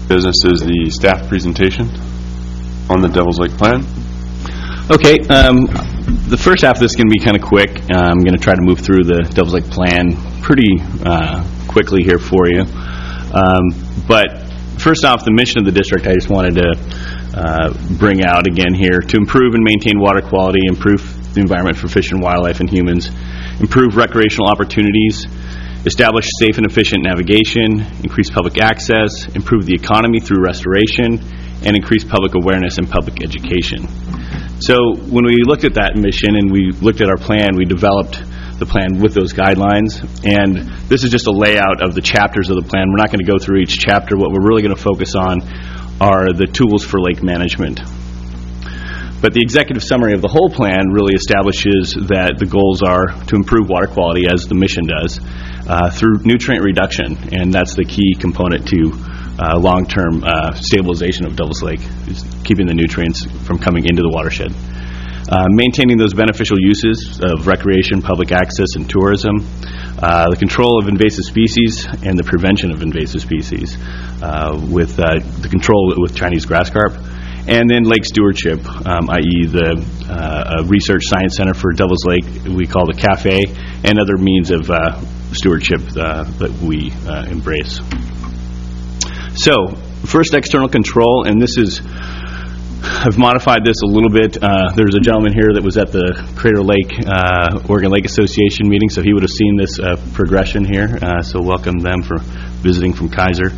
Business is the staff presentation on the Devil's Lake plan. Okay, the first half of this is going to be kind of quick. I'm going to try to move through the Devil's Lake plan pretty quickly here for you. But first off, the mission of the district I just wanted to bring out again here: to improve and maintain water quality, improve the environment for fish and wildlife and humans, improve recreational opportunities, establish safe and efficient navigation, increase public access, improve the economy through restoration, and increase public awareness and public education. So when we looked at that mission and we looked at our plan, we developed the plan with those guidelines. And this is just a layout of the chapters of the plan. We're not going to go through each chapter. What we're really going to focus on are the tools for lake management. But the executive summary of the whole plan really establishes that the goals are to improve water quality, as the mission does, through nutrient reduction. And that's the key component to long-term stabilization of Devil's Lake, is keeping the nutrients from coming into the watershed. Maintaining those beneficial uses of recreation, public access, and tourism. The control of invasive species and the prevention of invasive species with the control with Chinese grass carp. And then lake stewardship, i.e. the Research Science Center for Devil's Lake, we call the CAFE, and other means of stewardship that we embrace. So, first, external control, and this is, I've modified this a little bit. There's a gentleman here that was at the Crater Lake, Oregon Lake Association meeting, so he would have seen this progression here, so welcome them for visiting from Kaiser.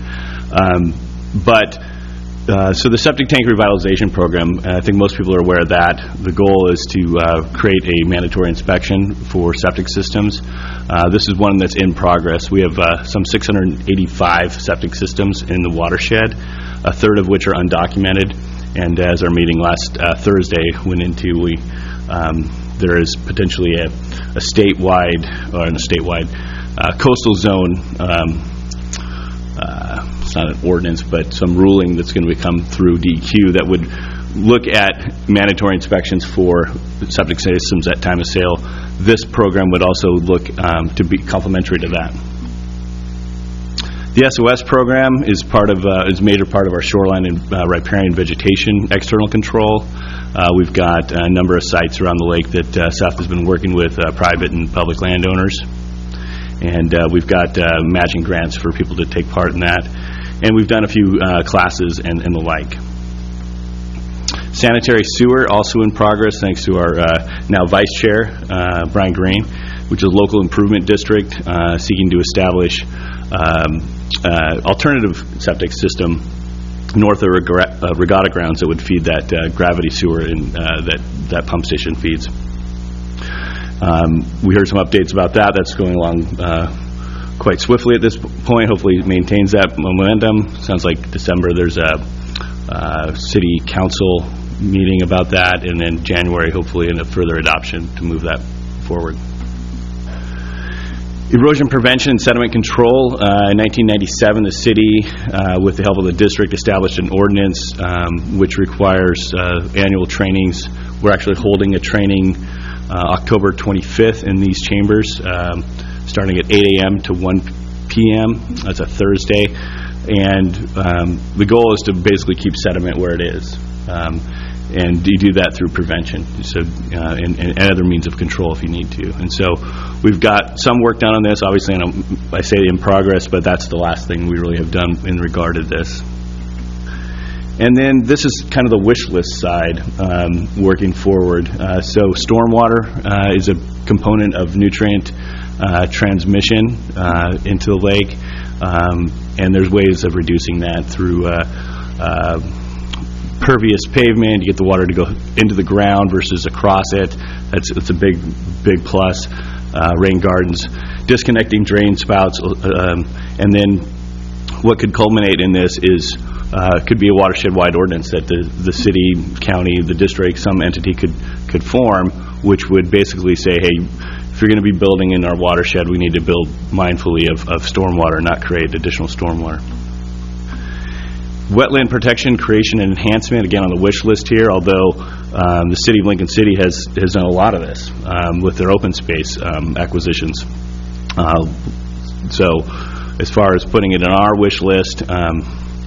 So the septic tank revitalization program, I think most people are aware of that. The goal is to create a mandatory inspection for septic systems. This is one that's in progress. We have some 685 septic systems in the watershed, a third of which are undocumented. And as our meeting last Thursday went into, there is potentially a statewide, or in a statewide coastal zone. It's not an ordinance, but some ruling that's going to come through DEQ that would look at mandatory inspections for septic systems at time of sale. This program would also look to be complementary to that. The SOS program is is a major part of our shoreline and riparian vegetation external control. We've got a number of sites around the lake that Seth has been working with private and public landowners. And we've got matching grants for people to take part in that. And we've done a few classes and the like. Sanitary sewer, also in progress, thanks to our now Vice Chair, Brian Green, which is a local improvement district seeking to establish alternative septic system north of Regatta Grounds that would feed that gravity sewer that pump station feeds. We heard some updates about that. That's going along quite swiftly at this point. Hopefully it maintains that momentum. Sounds like December there's a city council meeting about that, and then January hopefully in a further adoption to move that forward. Erosion prevention and sediment control. In 1997, the city, with the help of the district, established an ordinance which requires annual trainings. We're actually holding a training October 25th in these chambers, starting at 8 a.m. to 1 p.m. That's a Thursday. And the goal is to basically keep sediment where it is. And you do that through prevention, so and other means of control if you need to. And so we've got some work done on this. Obviously, I say in progress, but that's the last thing we really have done in regard to this. And then this is kind of the wish list side, working forward. So stormwater is a component of nutrient transmission into the lake, and there's ways of reducing that through pervious pavement. You get the water to go into the ground versus across it. That's a big plus. Rain gardens, disconnecting drain spouts, and then what could culminate in this is could be a watershed-wide ordinance that the city, county, the district, some entity could form, which would basically say, hey, if you're going to be building in our watershed, we need to build mindfully of stormwater, not create additional stormwater. Wetland protection, creation, and enhancement, again on the wish list here, although the city of Lincoln City has done a lot of this with their open space acquisitions. So as far as putting it on our wish list,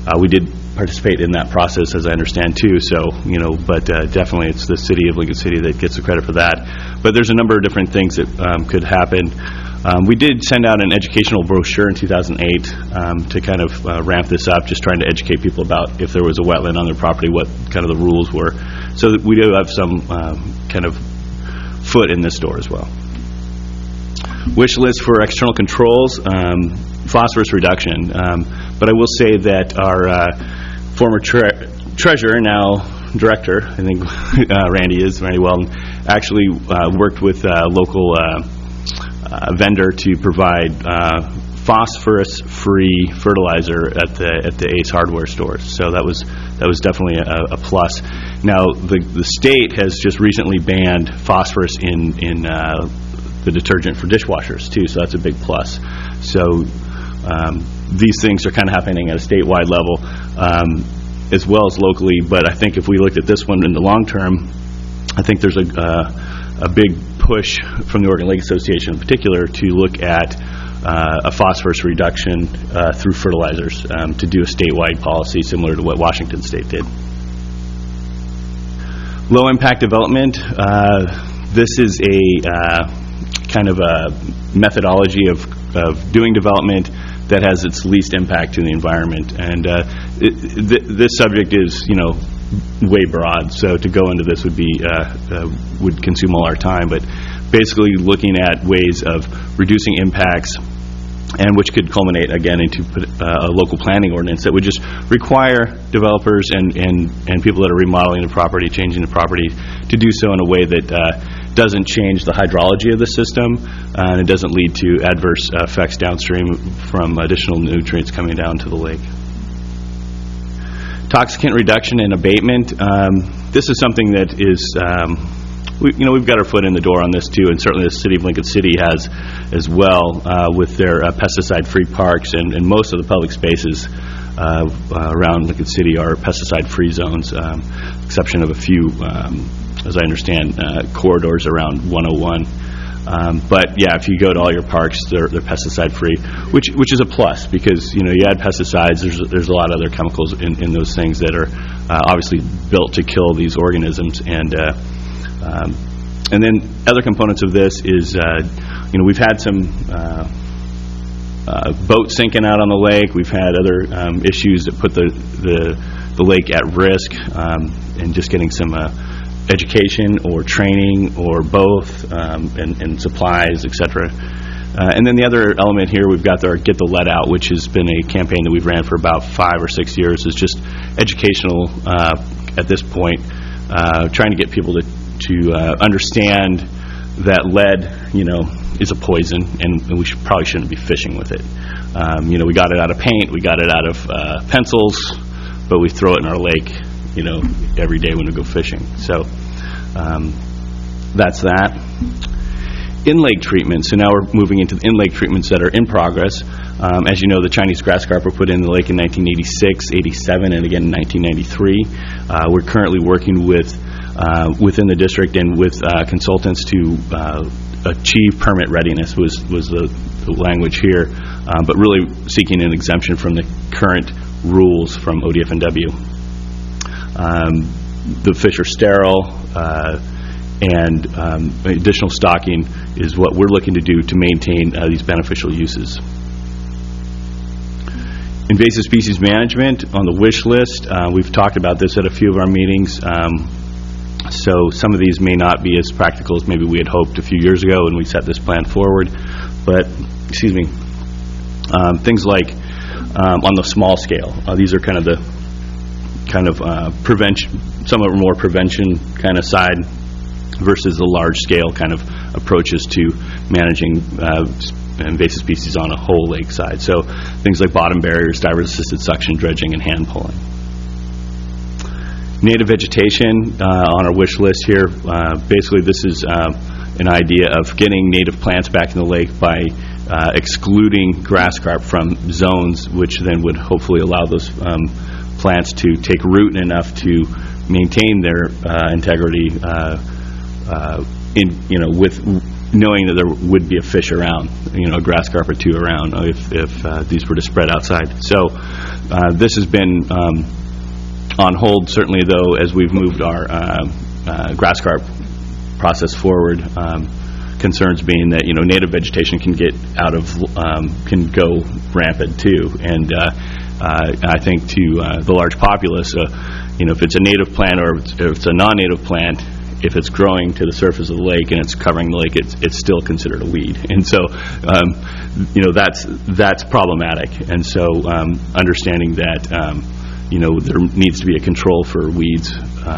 We did participate in that process, as I understand, too, so, but definitely it's the city of Lincoln City that gets the credit for that. But there's a number of different things that could happen. We did send out an educational brochure in 2008 to kind of ramp this up, just trying to educate people about if there was a wetland on their property, what kind of the rules were. So that we do have some kind of foot in this door as well. Wish list for external controls, phosphorus reduction. But I will say that our former treasurer, now director, I think Randy Weldon, actually worked with a local vendor to provide phosphorus-free fertilizer at the Ace Hardware stores. So that was definitely a plus. Now the state has just recently banned phosphorus in the detergent for dishwashers too. So that's a big plus. So these things are kind of happening at a statewide level as well as locally. But I think if we looked at this one in the long term, I think there's a big push from the Oregon Lake Association in particular to look at a phosphorus reduction through fertilizers to do a statewide policy similar to what Washington State did. Low impact development. This is a kind of a methodology of doing development that has its least impact to the environment, and this subject is way broad, so to go into this would be would consume all our time. But basically looking at ways of reducing impacts, and which could culminate again into a local planning ordinance that would just require developers and people that are remodeling the property, changing the property, to do so in a way that doesn't change the hydrology of the system, and it doesn't lead to adverse effects downstream from additional nutrients coming down to the lake. Toxicant reduction and abatement. This is something that is, we've got our foot in the door on this too, and certainly the city of Lincoln City has as well with their pesticide-free parks, and most of the public spaces around Lincoln City are pesticide-free zones, exception of a few, as I understand, corridors around 101. But yeah, if you go to all your parks, they're pesticide free, which is a plus, because you add pesticides. There's a lot of other chemicals in those things that are obviously built to kill these organisms, and then other components of this is we've had some boats sinking out on the lake. We've had other issues that put the lake at risk, and just getting some education or training or both, and supplies, etc. And then the other element here, we've got our Get the Lead Out, which has been a campaign that we've ran for about 5 or 6 years. It's just educational at this point, trying to get people to understand that lead, is a poison, and we probably shouldn't be fishing with it. We got it out of paint, we got it out of pencils, but we throw it in our lake every day when we go fishing. So that's that. In-lake treatments. So now we're moving into the in-lake treatments that are in progress. As you know, the Chinese grass carp were put in the lake in 1986, 87, and again in 1993. We're currently working within the district and with consultants to achieve permit readiness was the language here, but really seeking an exemption from the current rules from ODF&W. The fish are sterile, and additional stocking is what we're looking to do to maintain these beneficial uses. Invasive species management on the wish list. We've talked about this at a few of our meetings. So some of these may not be as practical as maybe we had hoped a few years ago when we set this plan forward. But, things like on the small scale. These are kind of prevention, some of more prevention kind of side versus the large scale kind of approaches to managing invasive species on a whole lake side. So things like bottom barriers, diver-assisted suction, dredging, and hand pulling. Native vegetation on our wish list here. Basically, this is an idea of getting native plants back in the lake by excluding grass carp from zones, which then would hopefully allow those plants to take root enough to maintain their integrity with knowing that there would be a fish around, a grass carp or two around if these were to spread outside. So this has been on hold, certainly, though, as we've moved our grass carp process forward. Concerns being that native vegetation can get can go rampant too, and I think to the large populace, if it's a native plant or if it's a non-native plant, if it's growing to the surface of the lake and it's covering the lake, it's still considered a weed, and so that's problematic. And so understanding that there needs to be a control for weeds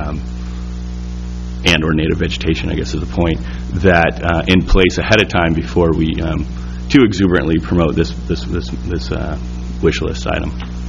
and or native vegetation, I guess is the point, that in place ahead of time before we too exuberantly promote this wish list item.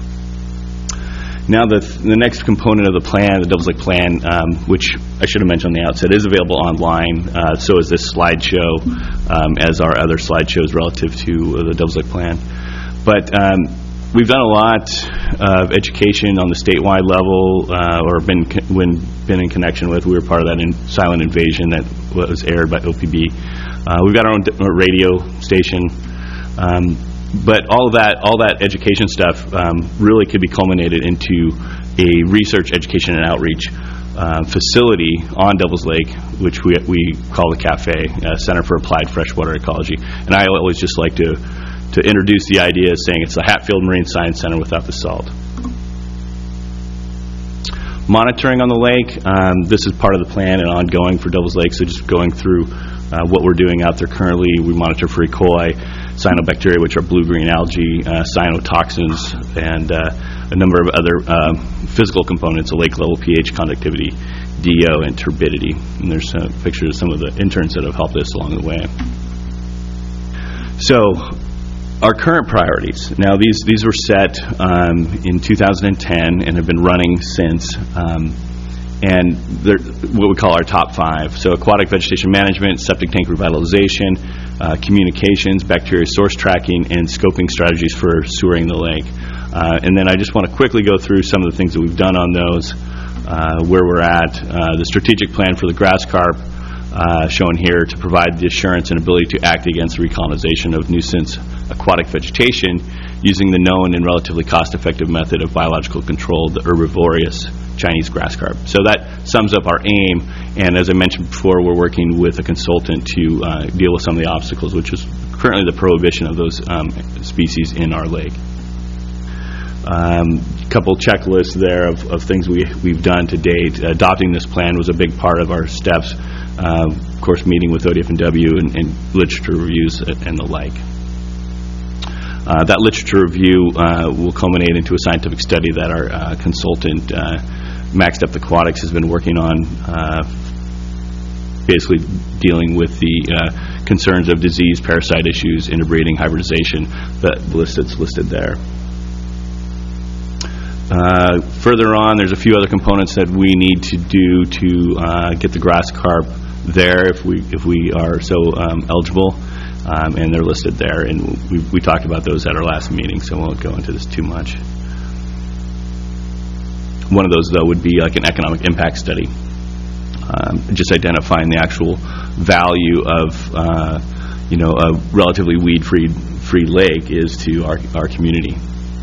Now the next component of the plan, the Devils Lake Plan, which I should have mentioned on the outset, is available online. So is this slideshow, as are other slideshows relative to the Devils Lake Plan. But we've done a lot of education on the statewide level, or been in connection with. We were part of that silent invasion that was aired by OPB. We've got our own radio station. But all that education stuff really could be culminated into a research, education, and outreach facility on Devils Lake, which we call the CAFE, Center for Applied Freshwater Ecology. And I always just like to introduce the idea as saying it's the Hatfield Marine Science Center without the salt. Monitoring on the lake, this is part of the plan and ongoing for Devils Lake, so just going through what we're doing out there currently. We monitor for E. coli, cyanobacteria, which are blue-green algae, cyanotoxins, and a number of other physical components, a lake level pH, conductivity, DO, and turbidity. And there's pictures of some of the interns that have helped us along the way. So our current priorities. Now, these were set in 2010 and have been running since. And they're what we call our top 5. So aquatic vegetation management, septic tank revitalization, communications, bacteria source tracking, and scoping strategies for sewering the lake. And then I just want to quickly go through some of the things that we've done on those, where we're at. The strategic plan for the grass carp, shown here to provide the assurance and ability to act against the recolonization of nuisance aquatic vegetation using the known and relatively cost-effective method of biological control, the herbivorous Chinese grass carp. So that sums up our aim, and as I mentioned before, we're working with a consultant to deal with some of the obstacles, which is currently the prohibition of those species in our lake. Couple checklists there of things we've done to date. Adopting this plan was a big part of our steps. Of course, meeting with ODF&W and literature reviews and the like. That literature review will culminate into a scientific study that our consultant, Max Depth Aquatics, has been working on, basically dealing with the concerns of disease, parasite issues, interbreeding, hybridization, that's listed there. Further on, there's a few other components that we need to do to get the grass carp there if we are so eligible, and they're listed there, and we talked about those at our last meeting, so I won't go into this too much. One of those, though, would be like an economic impact study, just identifying the actual value of a relatively weed-free lake is to our community.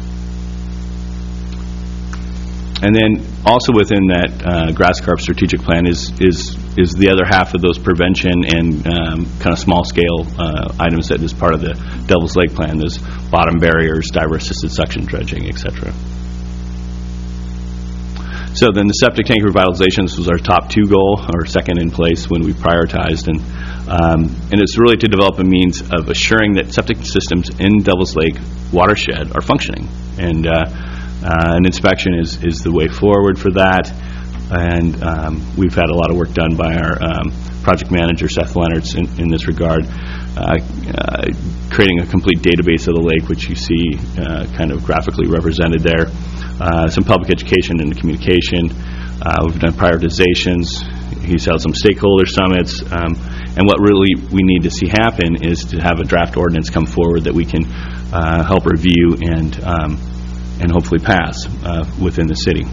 And then also within that grass carp strategic plan is the other half of those prevention and kind of small scale items that is part of the Devils Lake plan. There's bottom barriers, diver assisted suction dredging, etc. So then the septic tank revitalization, this was our top 2 goal, or second in place when we prioritized, and it's really to develop a means of assuring that septic systems in Devils Lake watershed are functioning, and an inspection is the way forward for that. And we've had a lot of work done by our project manager, Seth Leonards, in this regard, creating a complete database of the lake, which you see kind of graphically represented there. Some public education and communication. We've done prioritizations. He's held some stakeholder summits. And what really we need to see happen is to have a draft ordinance come forward that we can help review and hopefully pass within the city.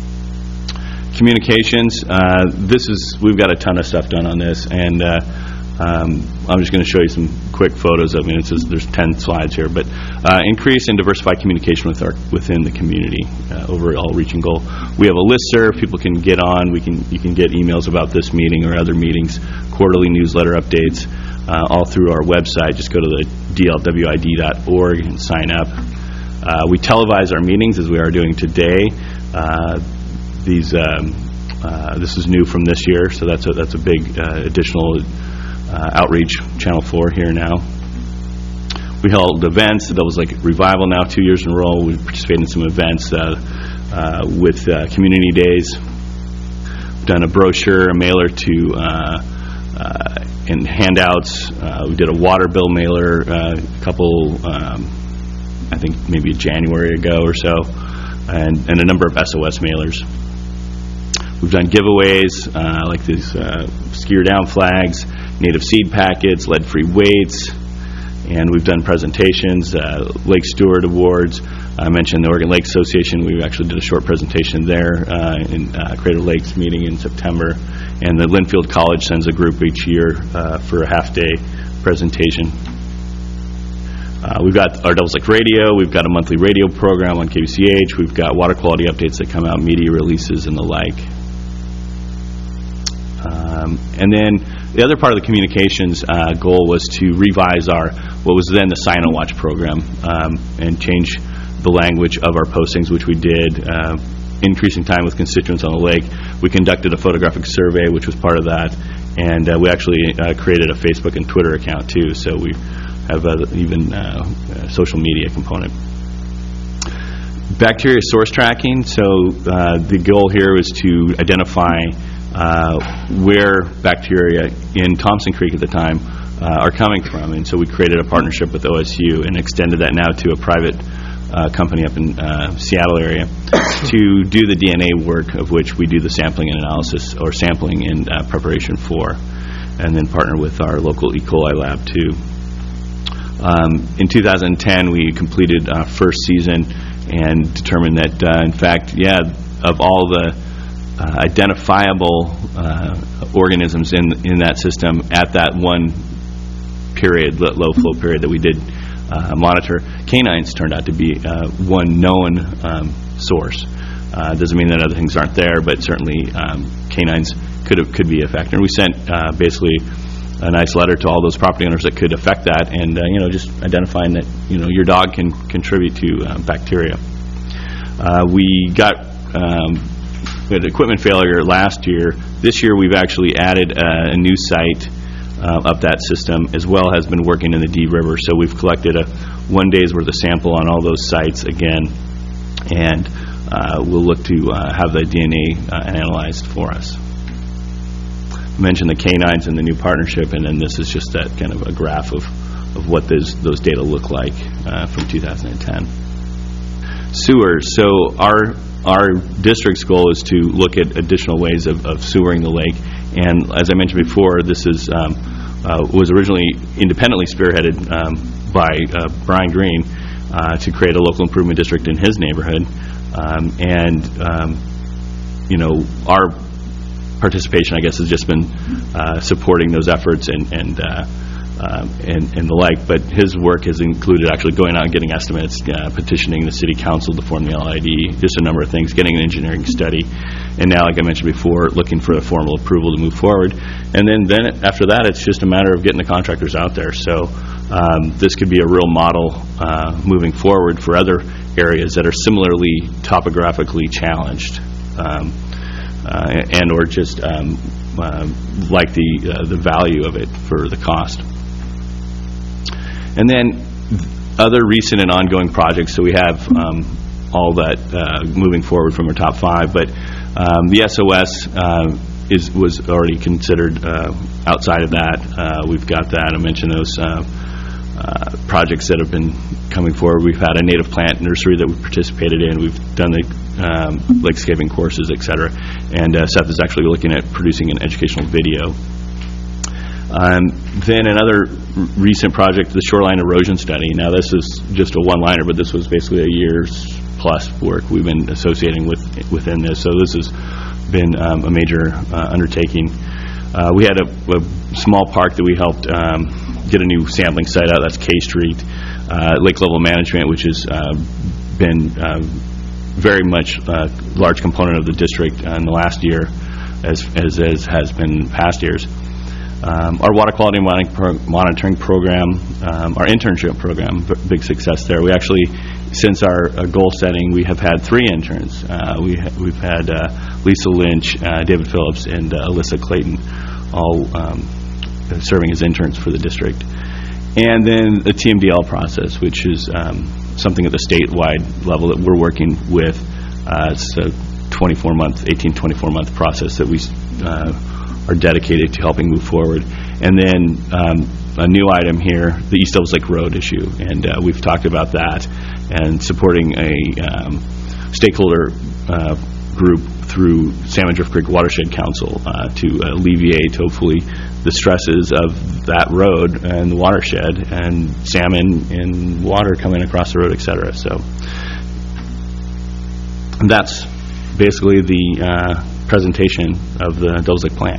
Communications, we've got a ton of stuff done on this, and I'm just going to show you some quick photos of it. There's 10 slides here, but increase and diversify communication within the community, overall reaching goal. We have a listserv. People can get on. You can get emails about this meeting or other meetings, quarterly newsletter updates, all through our website. Just go to the dlwid.org and sign up. We televise our meetings as we are doing today. This is new from this year, so that's a big additional outreach. Channel 4 here now. We held events. That was like Revival now 2 years in a row. We participated in some events with community days. We've done a brochure, a mailer and handouts. We did a water bill mailer a couple, I think maybe January ago or so, and a number of SOS mailers. We've done giveaways like these skier down flags, native seed packets, lead-free weights, and we've done presentations, Lake Steward Awards. I mentioned the Oregon Lake Association. We actually did a short presentation there in Crater Lakes meeting in September, and the Linfield College sends a group each year for a half-day presentation. We've got our Devils Lake Radio. We've got a monthly radio program on KBCH. We've got water quality updates that come out, media releases, and the like. And then the other part of the communications goal was to revise what was then the Sign and Watch program and change the language of our postings, which we did, increasing time with constituents on the lake. We conducted a photographic survey, which was part of that, and we actually created a Facebook and Twitter account too, so we have even a social media component. Bacteria source tracking. So the goal here was to identify where bacteria in Thompson Creek at the time are coming from, and so we created a partnership with OSU and extended that now to a private company up in Seattle area to do the DNA work, of which we do the sampling and analysis, or sampling and preparation for, and then partner with our local E. coli lab too. In 2010, we completed our first season and determined that, in fact, of all the identifiable organisms in that system at that one period, low flow period that we did monitor, canines turned out to be one known source. Doesn't mean that other things aren't there, but certainly canines could be a factor. And we sent basically a nice letter to all those property owners that could affect that, and just identifying that your dog can contribute to bacteria. We had equipment failure last year. This year we've actually added a new site up that system, as well as been working in the Dee River. So we've collected a 1 day's worth of sample on all those sites again, and we'll look to have the DNA analyzed for us. I mentioned the canines and the new partnership, and then this is just that kind of a graph of what those data look like from 2010. Sewers. So our district's goal is to look at additional ways of sewering the lake, and as I mentioned before, this was originally independently spearheaded by Brian Green to create a local improvement district in his neighborhood, our participation, I guess, has just been supporting those efforts and the like, but his work has included actually going out and getting estimates, petitioning the city council to form the LID, just a number of things, getting an engineering study, and now, like I mentioned before, looking for a formal approval to move forward. And then after that, it's just a matter of getting the contractors out there. So this could be a real model moving forward for other areas that are similarly topographically challenged, and or just like the value of it for the cost. And then other recent and ongoing projects. So we have all that moving forward from our top 5, but the SOS was already considered outside of that. We've got that. I mentioned those projects that have been coming forward. We've had a native plant nursery that we participated in. We've done the lakescaping courses, etc. And Seth is actually looking at producing an educational video. Then another recent project, the shoreline erosion study. Now this is just a one-liner, but this was basically a year's plus work we've been associating within this. So this has been a major undertaking. We had a small park that we helped get a new sampling site out. That's K Street. Lake level management, which has been very much a large component of the district in the last year, as has been in past years. Our water quality monitoring program, our internship program, big success there. We actually, since our goal setting, we have had 3 interns. We've had Lisa Lynch, David Phillips, and Alyssa Clayton, all serving as interns for the district. And then the TMDL process, which is something at the statewide level that we're working with. It's a 18-24-month process that we are dedicated to helping move forward. And then a new item here, the East Devils Lake Road issue, and we've talked about that and supporting a stakeholder group through Salmon Drift Creek Watershed Council to alleviate, hopefully, the stresses of that road and the watershed and salmon and water coming across the road, etc. So that's basically the presentation of the Devils Lake Plan.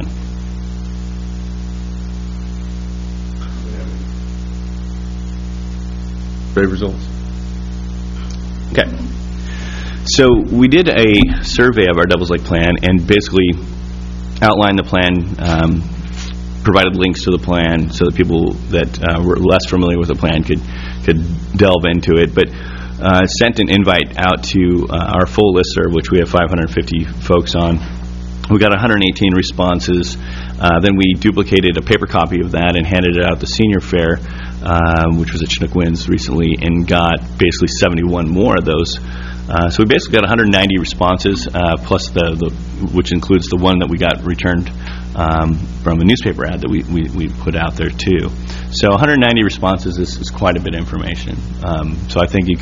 Brave results. Okay. So we did a survey of our Devils Lake Plan and basically outlined the plan, provided links to the plan so that people that were less familiar with the plan could delve into it, but sent an invite out to our full listserv, which we have 550 folks on. We got 118 responses. Then we duplicated a paper copy of that and handed it out to Senior Fair, which was at Chinook Winds recently, and got basically 71 more of those. So we basically got 190 responses, plus which includes the one that we got returned from a newspaper ad that we put out there too. So 190 responses is quite a bit of information. So I think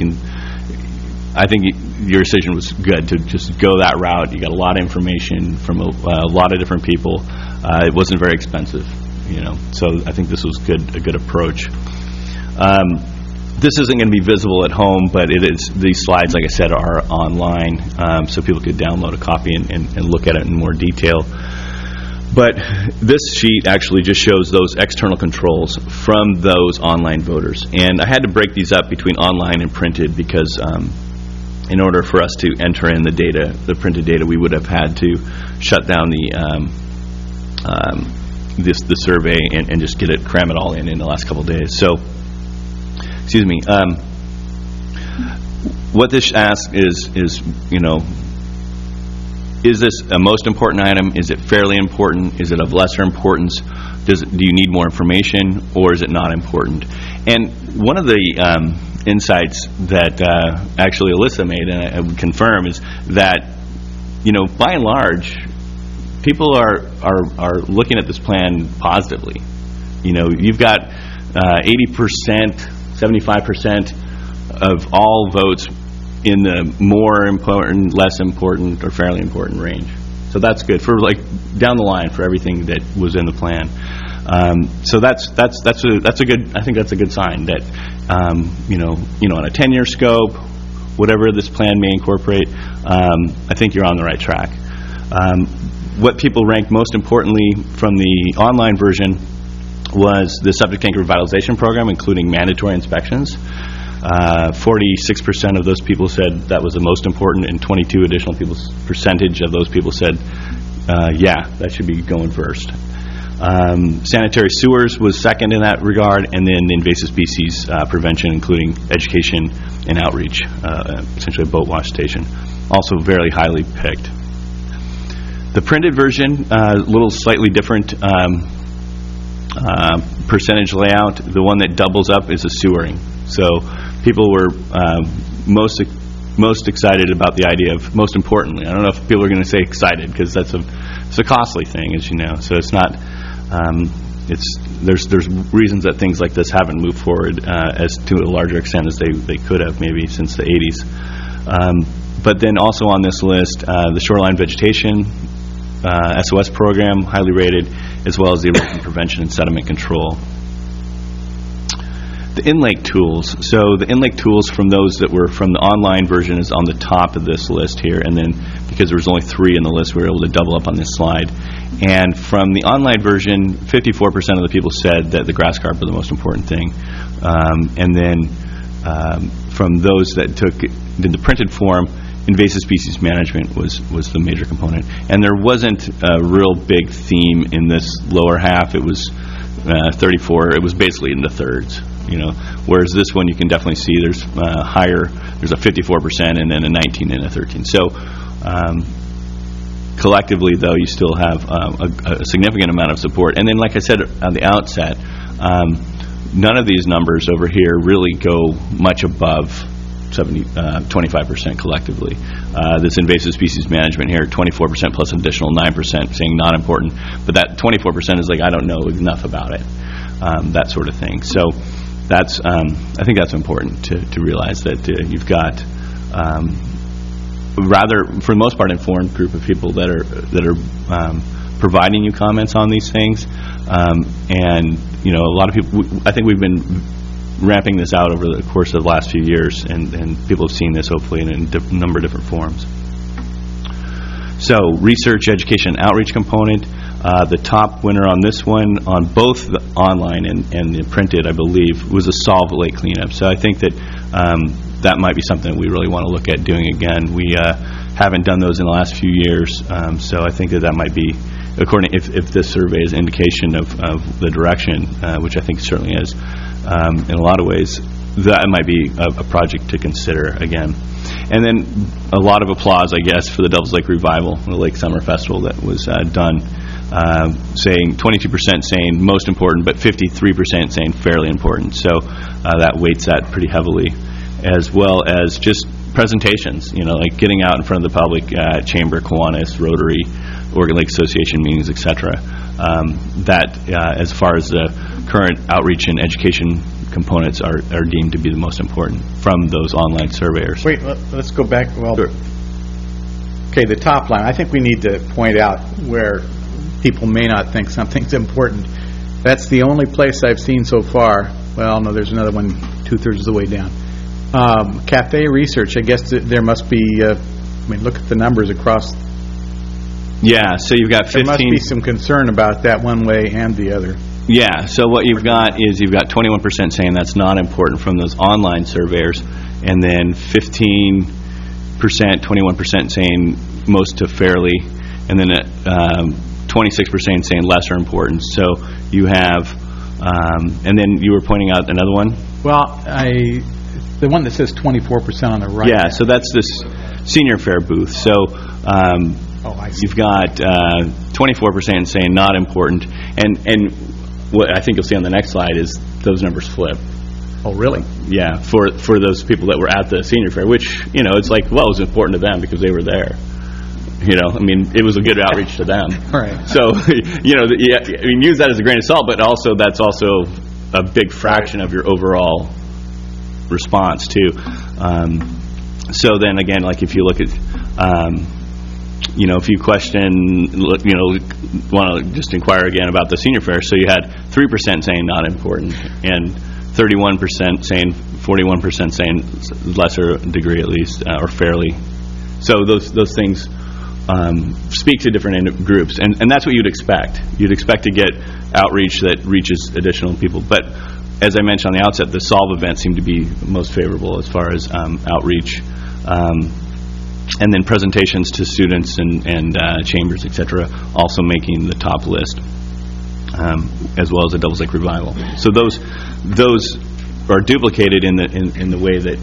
your decision was good to just go that route. You got a lot of information from a lot of different people. It wasn't very expensive, So I think this was a good approach. This isn't going to be visible at home, but it is. These slides, like I said, are online, so people could download a copy and look at it in more detail. But this sheet actually just shows those external controls from those online voters. And I had to break these up between online and printed because in order for us to enter in the data, the printed data, we would have had to shut down the survey and just cram it all in the last couple of days. So, excuse me. What this asks is is this a most important item? Is it fairly important? Is it of lesser importance? Do you need more information, or is it not important? And one of the insights that actually Alyssa made, and I would confirm, is that by and large, people are looking at this plan positively. You've got 80%, 75% of all votes in the more important, less important, or fairly important range. So that's good for down the line for everything that was in the plan. So that's a good. I think that's a good sign that on a 10-year scope, whatever this plan may incorporate, I think you're on the right track. What people ranked most importantly from the online version was the septic tank revitalization program, including mandatory inspections. 46% of those people said that was the most important, and 22 additional percentage of those people said, yeah, that should be going first. Sanitary sewers was second in that regard, and then invasive species prevention, including education and outreach, essentially a boat wash station, also very highly picked. The printed version, a little slightly different percentage layout. The one that doubles up is a sewering. So people were most excited about the idea of, most importantly, I don't know if people are going to say excited, because it's a costly thing, as you know. So it's not. There's reasons that things like this haven't moved forward as to a larger extent as they could have maybe since the 80s. But then also on this list, the shoreline vegetation SOS program, highly rated, as well as the erosion prevention and sediment control. The in-lake tools. So the in-lake tools from those that were from the online version is on the top of this list here, and then because there was only 3 in the list, we were able to double up on this slide. And from the online version, 54% of the people said that the grass carp was the most important thing. And then from those that did the printed form, invasive species management was the major component. And there wasn't a real big theme in this lower half. It was 34. It was basically in the thirds. Whereas this one you can definitely see there's there's a 54% and then a 19 and a 13. So collectively, though, you still have a significant amount of support. And then, like I said on the outset, none of these numbers over here really go much above 25% collectively. This invasive species management here, 24% plus an additional 9% saying not important. But that 24% is like, I don't know enough about it, that sort of thing. So that's I think that's important to realize that you've got rather, for the most part, informed group of people that are providing you comments on these things, and a lot of people. I think we've been ramping this out over the course of the last few years, and people have seen this hopefully in a number of different forms. So, research, education, outreach component. The top winner on this one, on both the online and the printed, I believe, was a Solve Lake cleanup. So I think that that might be something that we really want to look at doing again. We haven't done those in the last few years, so I think that might be, according if this survey is an indication of the direction, which I think certainly is, in a lot of ways, that might be a project to consider again. And then a lot of applause, I guess, for the Devils Lake Revival, the Lake Summer Festival that was done, saying 22% saying most important, but 53% saying fairly important. So that weights that pretty heavily, as well as just presentations, like getting out in front of the public at Chamber, Kiwanis, Rotary, Oregon Lake Association meetings, etc. That, as far as the current outreach and education components are deemed to be the most important from those online surveyors. Wait, let's go back. Well, sure. Okay, the top line. I think we need to point out where people may not think something's important. That's the only place I've seen so far. Well, no, there's another one 2/3 of the way down. Cafe research. I guess there must be. Look at the numbers across. Yeah, so you've got 15. There must be some concern about that one way and the other. Yeah, so what you've got is you've got 21% saying that's not important from those online surveyors, and then 15%, 21% saying most to fairly, and then 26% saying lesser important. So you have, and then you were pointing out another one? Well, the one that says 24% on the right. Yeah, so that's this senior fair booth. So I see. You've got 24% saying not important, and what I think you'll see on the next slide is those numbers flip. Oh, really? Yeah, for those people that were at the senior fair, which, it's like, well, it was important to them because they were there. It was a good outreach to them. Right. So, use that as a grain of salt, but also that's also a big fraction of your overall response, too. So then, again, like if you look at, if you question, want to just inquire again about the senior fair, so you had 3% saying not important, and 31% saying, 41% saying lesser degree at least, or fairly. So those things speak to different groups, and that's what you'd expect. You'd expect to get outreach that reaches additional people. But as I mentioned on the outset, the Solve events seem to be most favorable as far as outreach. And then presentations to students and chambers, etc., also making the top list, as well as the Devils Lake Revival. So those are duplicated in the way that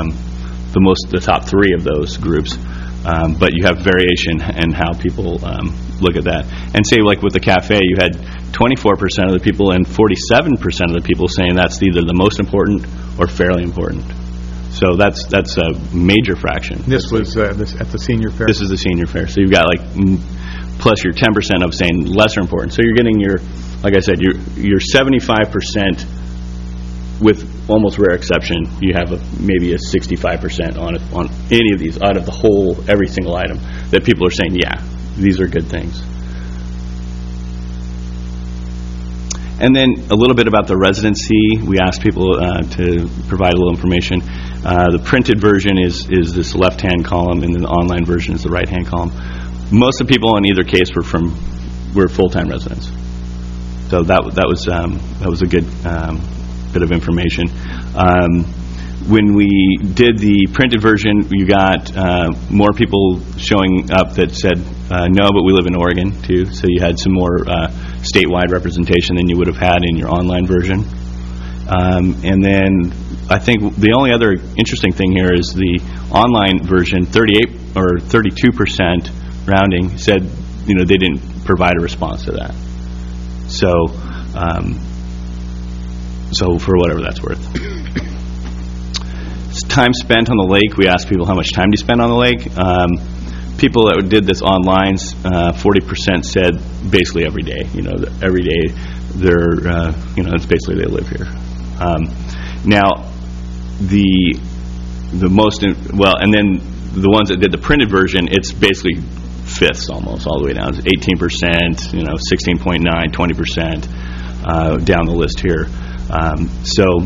the top 3 of those groups, but you have variation in how people look at that. And say, like with the cafe, you had 24% of the people and 47% of the people saying that's either the most important or fairly important. So that's a major fraction. This was at the senior fair? This is the senior fair. So you've got plus your 10% of saying lesser important. So you're getting like I said, your 75% with almost rare exception, you have maybe a 65% on any of these out of the whole, every single item that people are saying, yeah, these are good things. And then a little bit about the residency. We asked people to provide a little information. The printed version is this left-hand column, and then the online version is the right-hand column. Most of the people in either case were full-time residents. So that was a good bit of information. When we did the printed version, you got more people showing up that said, no, but we live in Oregon, too. So you had some more statewide representation than you would have had in your online version. And then I think the only other interesting thing here is the online version, 38 or 32% rounding, said, they didn't provide a response to that. So, so for whatever that's worth. Time spent on the lake. We asked people how much time do you spend on the lake. People that did this online, 40% said basically every day. Every day they're, it's basically they live here. Now, the most and then the ones that did the printed version, it's basically fifths almost all the way down. It's 18%, 16.9, 20% down the list here. So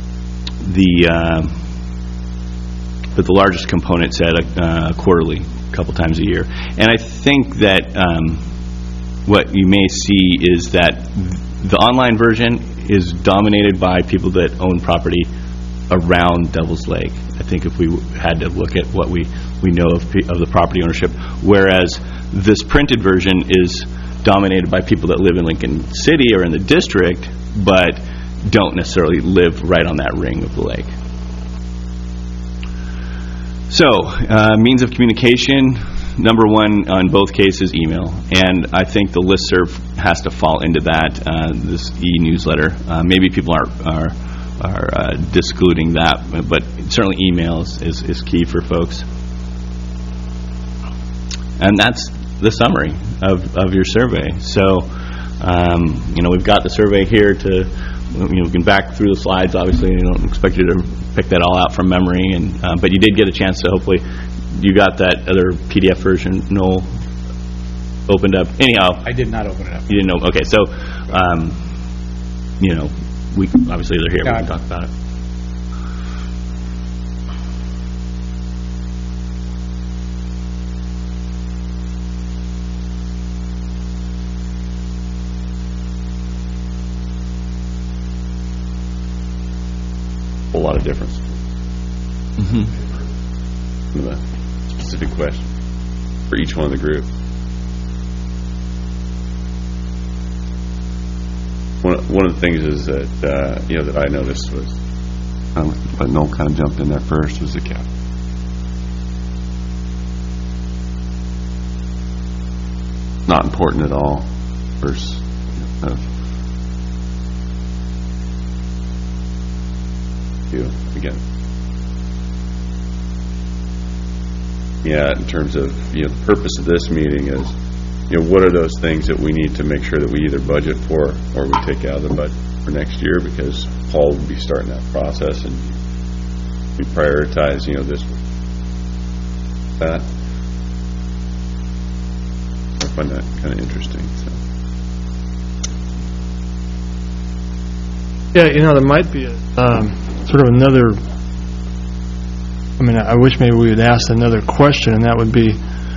but the largest component said quarterly, a couple times a year. And I think that what you may see is that the online version is dominated by people that own property around Devil's Lake. I think if we had to look at what we know of the property ownership, whereas this printed version is dominated by people that live in Lincoln City or in the district, but don't necessarily live right on that ring of the lake. So, means of communication, number one on both cases, email. And I think the listserv has to fall into that, this e-newsletter. Maybe people are discluding that, but certainly email is key for folks. And that's the summary of your survey. So, we've got the survey here to... we can back through the slides. Obviously, I don't expect you to pick that all out from memory, but you did get a chance to hopefully. You got that other PDF version, Noel, opened up. Anyhow, I did not open it up. You didn't know. Okay, so we obviously they're here. We can talk about it. A lot of difference. The specific question for each one of the group. One of the things is that that I noticed was, but Noel kind of jumped in there first, was the cap. Not important at all. Versus again. Yeah, in terms of the purpose of this meeting is what are those things that we need to make sure that we either budget for or we take out of the budget for next year, because Paul will be starting that process and we prioritize this that. I find that kind of interesting. So. Yeah, there might be sort of another. I wish maybe we would ask another question, and that would be,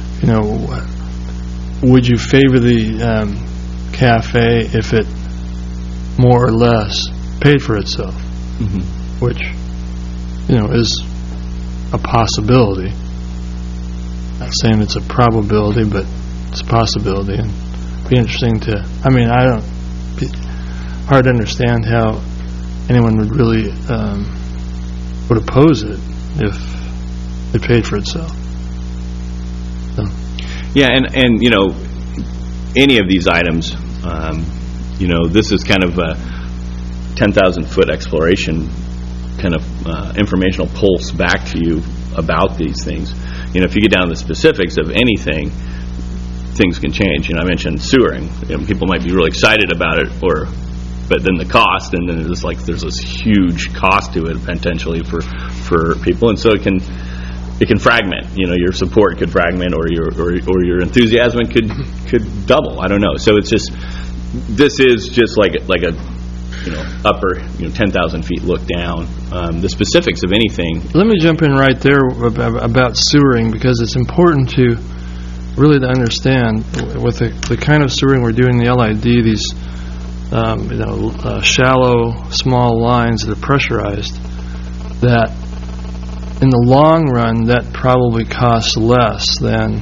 would you favor the cafe if it more or less paid for itself? Mm-hmm. Which, is a possibility. Not saying it's a probability, but it's a possibility, and it'd be interesting to. Hard to understand how anyone would really would oppose it if it paid for itself. So. Yeah, and any of these items, this is kind of a 10,000-foot exploration, kind of informational pulse back to you about these things. If you get down to the specifics of anything, things can change. I mentioned sewering. People might be really excited about it, but then the cost, and then there's this huge cost to it potentially for people, and so it can fragment. Your support could fragment, or your enthusiasm could double. I don't know. So it's just this is just like a upper 10,000 feet look down. The specifics of anything. Let me jump in right there about sewering, because it's important to really to understand with the kind of sewering we're doing in the LID, these shallow, small lines that are pressurized, that in the long run that probably costs less than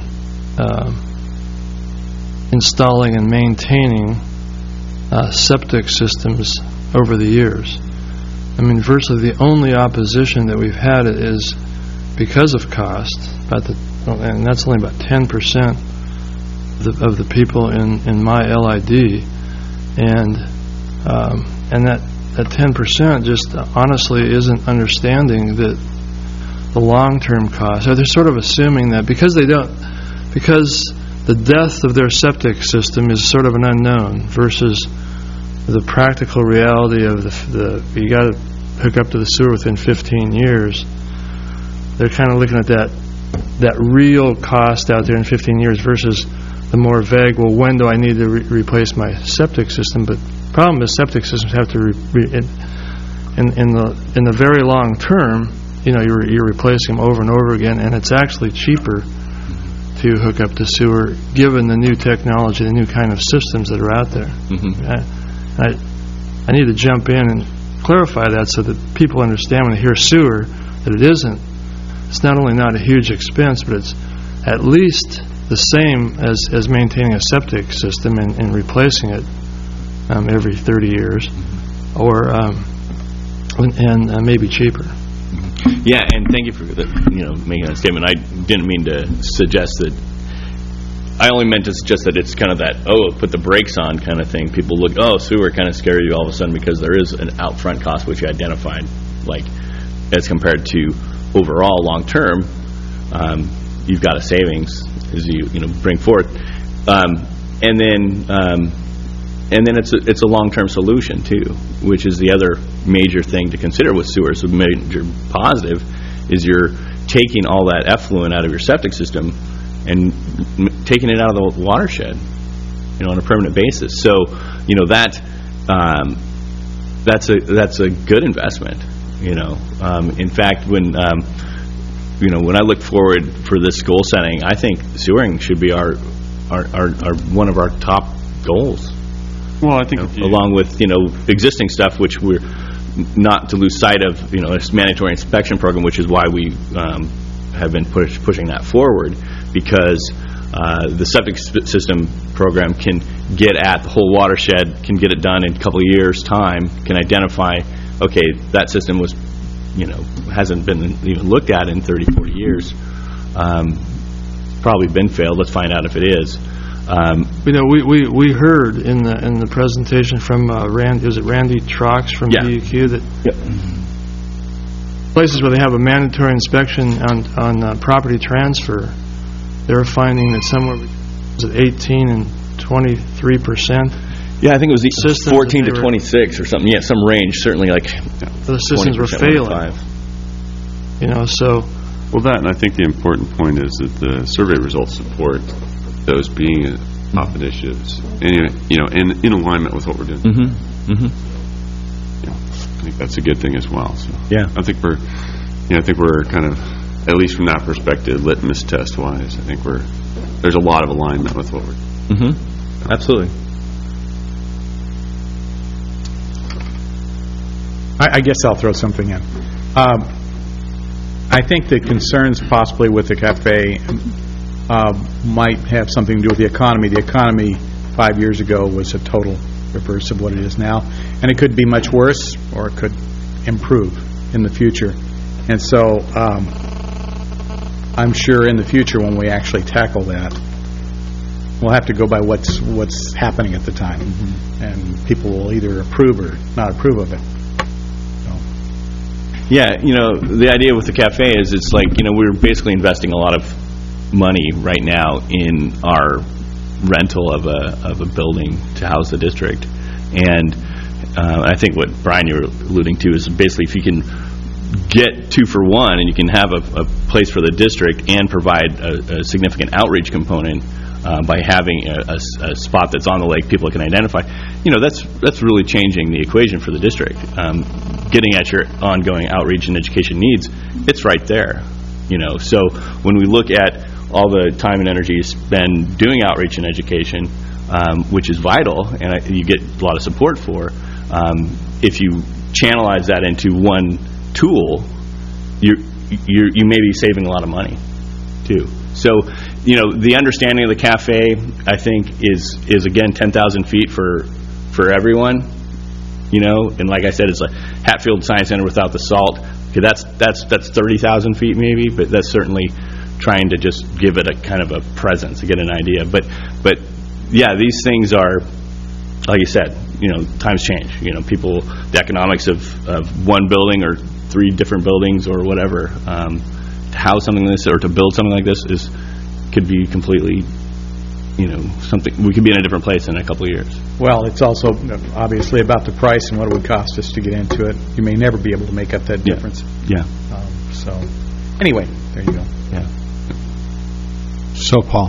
installing and maintaining septic systems over the years. I mean, virtually the only opposition that we've had is because of cost, and that's only about 10% of the people in my LID, and that 10% just honestly isn't understanding that the long-term cost. So they're sort of assuming that because the depth of their septic system is sort of an unknown versus the practical reality of you got to hook up to the sewer within 15 years. They're kind of looking at that real cost out there in 15 years versus the more vague, well, when do I need to replace my septic system? But the problem is septic systems have to in the very long term, you're replacing them over and over again, and it's actually cheaper to hook up to sewer given the new technology, the new kind of systems that are out there. I need to jump in and clarify that so that people understand when they hear sewer that it's not only not a huge expense, but it's at least the same as maintaining a septic system and replacing it every 30 years, or and maybe cheaper. Yeah, and thank you for making that statement. I didn't mean to suggest that. I only meant to suggest that it's kind of that, put the brakes on kind of thing. People look, sewer kind of scare you all of a sudden because there is an out-front cost which you identified, like as compared to overall long-term, you've got a savings as you bring forth, and then it's a long-term solution too, which is the other major thing to consider with sewer. So the major positive is you're taking all that effluent out of your septic system and taking it out of the watershed, on a permanent basis. So, that's a good investment. In fact, when when I look forward for this goal setting, I think sewering should be our one of our top goals. Well, I think along with existing stuff, which we're not to lose sight of. This mandatory inspection program, which is why we have been pushing that forward, because the septic system program can get at the whole watershed, can get it done in a couple of years' time, can identify, okay, that system was, hasn't been even looked at in 30, 40 years. Probably been failed. Let's find out if it is. We heard in the presentation from Randy Trox from DEQ that places where they have a mandatory inspection on property transfer, they're finding that somewhere between 18 and 23%. Yeah, I think it was 14 to 26 or something. Yeah, some range. Certainly, like the systems were failing. So. Well, that, and I think the important point is that the survey results support those being top initiatives, and in alignment with what we're doing. I think that's a good thing as well. So I think we're kind of, at least from that perspective, litmus test wise, I think there's a lot of alignment with what we're doing. Absolutely. I guess I'll throw something in. I think the concerns possibly with the cafe might have something to do with the economy. The economy 5 years ago was a total reverse of what it is now, and it could be much worse or it could improve in the future. And so I'm sure in the future when we actually tackle that, we'll have to go by what's happening at the time, and people will either approve or not approve of it. Yeah, the idea with the cafe is it's like, we're basically investing a lot of money right now in our rental of a building to house the district. And I think what, Brian, you were alluding to is basically if you can get 2 for 1 and you can have a place for the district and provide a significant outreach component, by having a spot that's on the lake people can identify, that's really changing the equation for the district. Getting at your ongoing outreach and education needs, it's right there. So when we look at all the time and energy you spend doing outreach and education, which is vital, and you get a lot of support for, if you channelize that into one tool, you may be saving a lot of money too. So the understanding of the cafe, I think, is again 10,000 feet for everyone. And like I said, it's like Hatfield Science Center without the salt. Okay, that's 30,000 feet maybe, but that's certainly trying to just give it a kind of a presence to get an idea. But yeah, these things are, like you said, times change. The economics of one building or 3 different buildings or whatever, to house something like this or to build something like this could be completely, something, we could be in a different place in a couple of years. Well, it's also obviously about the price and what it would cost us to get into it. You may never be able to make up that difference. Yeah. So, anyway, there you go. Yeah. So, Paul,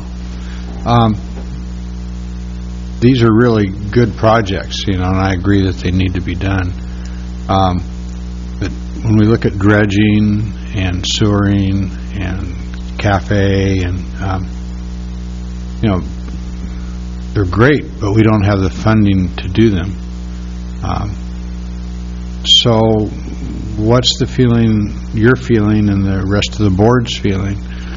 these are really good projects, and I agree that they need to be done. But when we look at dredging and sewering and cafe and, they're great, but we don't have the funding to do them. So what's the feeling, your feeling and the rest of the board's feeling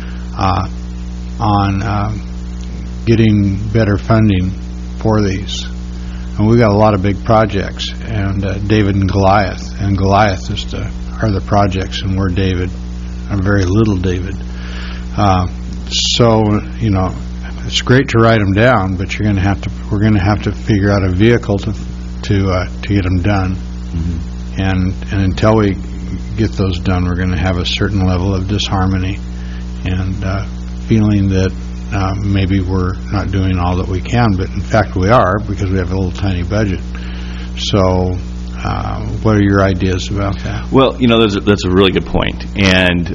on getting better funding for these? And we've got a lot of big projects, and David and Goliath are the projects, and we're David. I'm very little David. So it's great to write them down, but we're going to have to figure out a vehicle to get them done. Mm-hmm. And until we get those done, we're going to have a certain level of disharmony and feeling that maybe we're not doing all that we can, but in fact we are, because we have a little tiny budget. So what are your ideas about that? Well, that's a really good point. And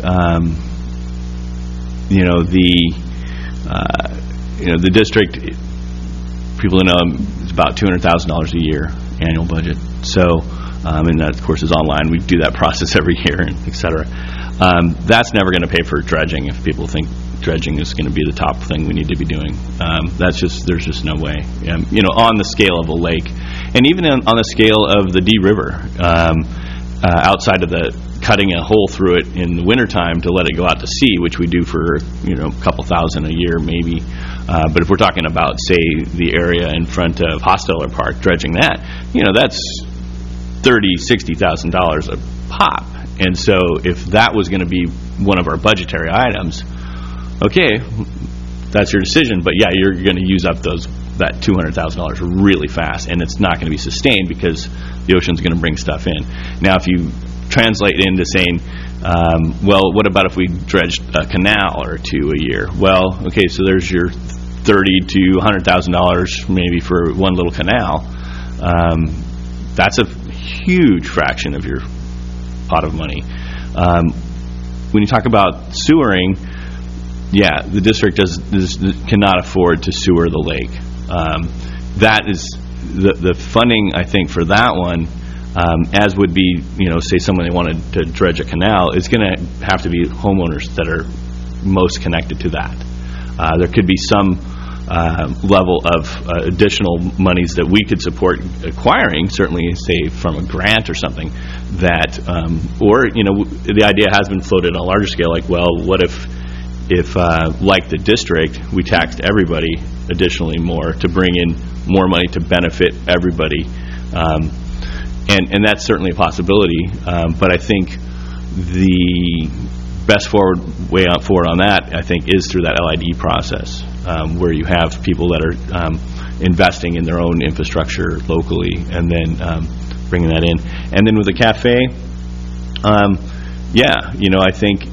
the district, people who know, is about $200,000 a year annual budget. So, and that of course is online. We do that process every year, and et cetera. That's never going to pay for dredging if people think dredging is going to be the top thing we need to be doing. There's just no way. On the scale of a lake, and even on the scale of the Dee River, outside of the cutting a hole through it in the wintertime to let it go out to sea, which we do for a couple thousand a year maybe. But if we're talking about, say, the area in front of Hosteller Park, dredging that, that's $30,000-$60,000 a pop. And so if that was going to be one of our budgetary items, okay, that's your decision. But yeah, you're going to use up that $200,000 really fast, and it's not going to be sustained because the ocean's going to bring stuff in. Now, if you translate into saying, well, what about if we dredged a canal or two a year? Well, okay, so there's your $30,000 to $100,000 maybe for one little canal. That's a huge fraction of your pot of money. When you talk about sewering, yeah, the district cannot afford to sewer the lake. That is the funding, I think, for that one, as would be, say someone they wanted to dredge a canal, is going to have to be homeowners that are most connected to that. There could be some level of additional monies that we could support acquiring, certainly, say, from a grant or something, that, or, the idea has been floated on a larger scale, like, well, what if like the district, we taxed everybody additionally more to bring in more money to benefit everybody, and that's certainly a possibility. But I think the best way forward on that, I think, is through that LID process, where you have people that are investing in their own infrastructure locally, and then bringing that in. And then with the cafe, I think,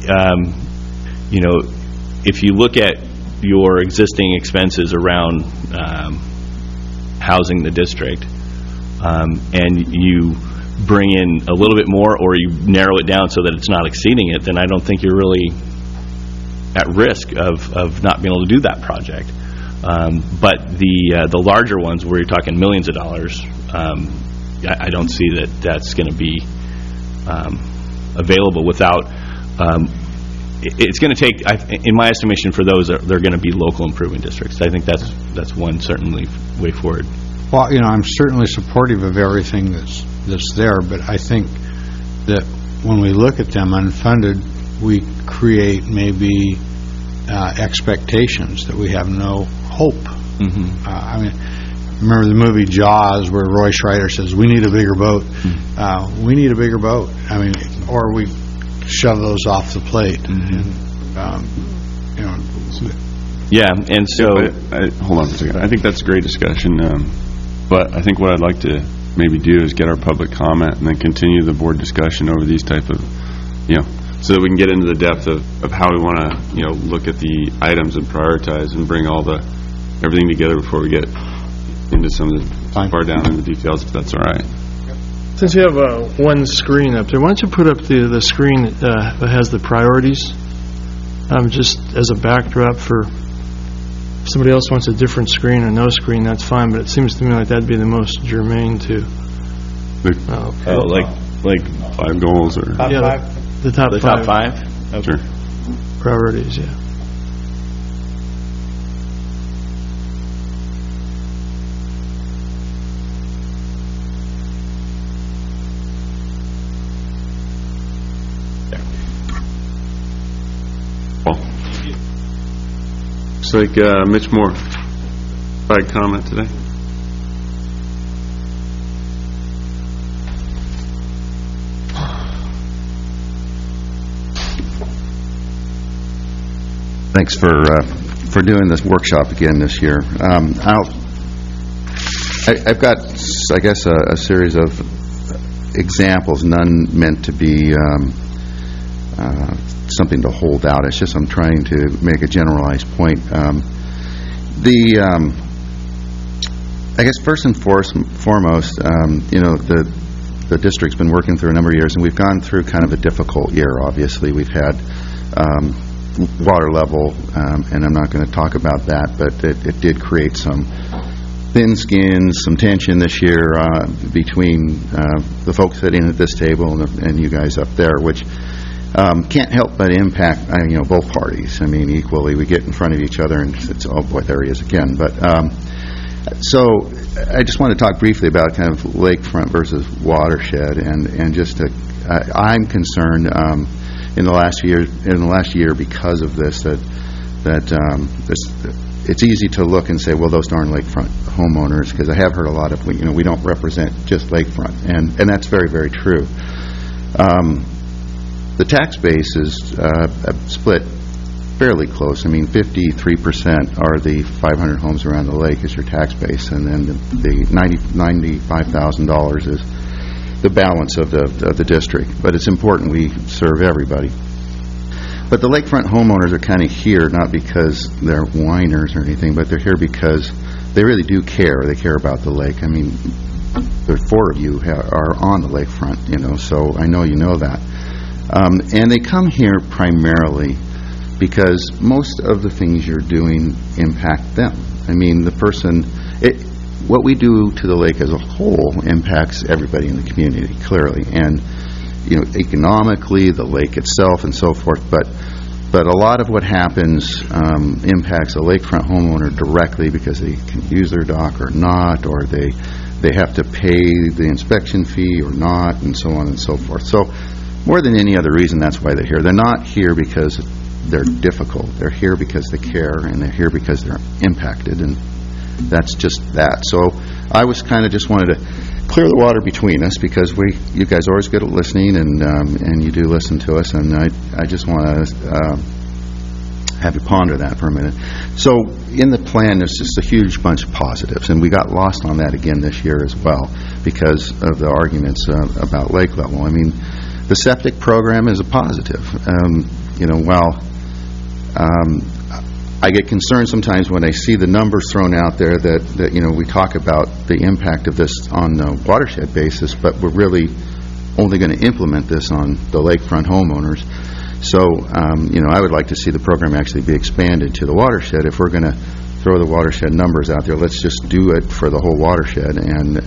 if you look at your existing expenses around housing the district, and you bring in a little bit more, or you narrow it down so that it's not exceeding it, then I don't think you're really at risk of not being able to do that project. But the larger ones, where you're talking millions of dollars, I don't see that that's going to be available without. It's going to take, in my estimation, for those, they're going to be local improvement districts. I think that's one certainly way forward. Well, I'm certainly supportive of everything that's there, but I think that when we look at them unfunded, we create maybe expectations that we have no hope. I mean, remember the movie Jaws, where Roy Schreider says, "We need a bigger boat." We need a bigger boat. I mean, or we shove those off the plate. Yeah, and so hold on a second. I think that's a great discussion, but I think what I'd like to maybe do is get our public comment and then continue the board discussion over these type of, so that we can get into the depth of how we want to, look at the items and prioritize and bring everything together before we get into some of the far down in the details, if that's all right. Since you have one screen up there, why don't you put up the screen that has the priorities, just as a backdrop for if somebody else wants a different screen or no screen, that's fine, but it seems to me like that'd be the most germane to... like 5 goals or... Top five? The top five? Okay. Sure. Priorities, yeah. Looks like Mitch Moore, flag comment today. Thanks for doing this workshop again this year. I've got, I guess, a series of examples, none meant to be something to hold out. It's just I'm trying to make a generalized point. I guess first and foremost, the district's been working through a number of years, and we've gone through kind of a difficult year. Obviously, we've had water level, and I'm not going to talk about that, but it did create some thin skins, some tension this year between the folks sitting at this table and you guys up there, which can't help but impact both parties. I mean, equally, we get in front of each other and it's, oh boy, there he is again. But so I just want to talk briefly about kind of lakefront versus watershed, and just I'm concerned in the last year because of this it's easy to look and say, well, those darn lakefront homeowners, because I have heard a lot of we don't represent just lakefront, and that's very, very true. The tax base is split fairly close. I mean, 53% are the 500 homes around the lake is your tax base, and then the $95,000 is the balance of the district. But it's important we serve everybody. But the lakefront homeowners are kind of here not because they're whiners or anything, but they're here because they really do care. They care about the lake. I mean, the 4 of you are on the lakefront, so I know you know that. And they come here primarily because most of the things you're doing impact them. I mean, what we do to the lake as a whole impacts everybody in the community, clearly. And, economically, the lake itself and so forth. But a lot of what happens impacts a lakefront homeowner directly because they can use their dock or not, or they have to pay the inspection fee or not, and so on and so forth. So more than any other reason, that's why they're here. They're not here because they're difficult. They're here because they care, and they're here because they're impacted, and that's just that. So I was kind of just wanted to clear the water between us, because you guys are always good at listening, and you do listen to us, and I just want to have you ponder that for a minute. So in the plan, there's just a huge bunch of positives, and we got lost on that again this year as well because of the arguments about lake level. I mean, the septic program is a positive. While I get concerned sometimes when I see the numbers thrown out there that we talk about the impact of this on the watershed basis, but we're really only going to implement this on the lakefront homeowners. So, I would like to see the program actually be expanded to the watershed if we're going to throw the watershed numbers out there. Let's just do it for the whole watershed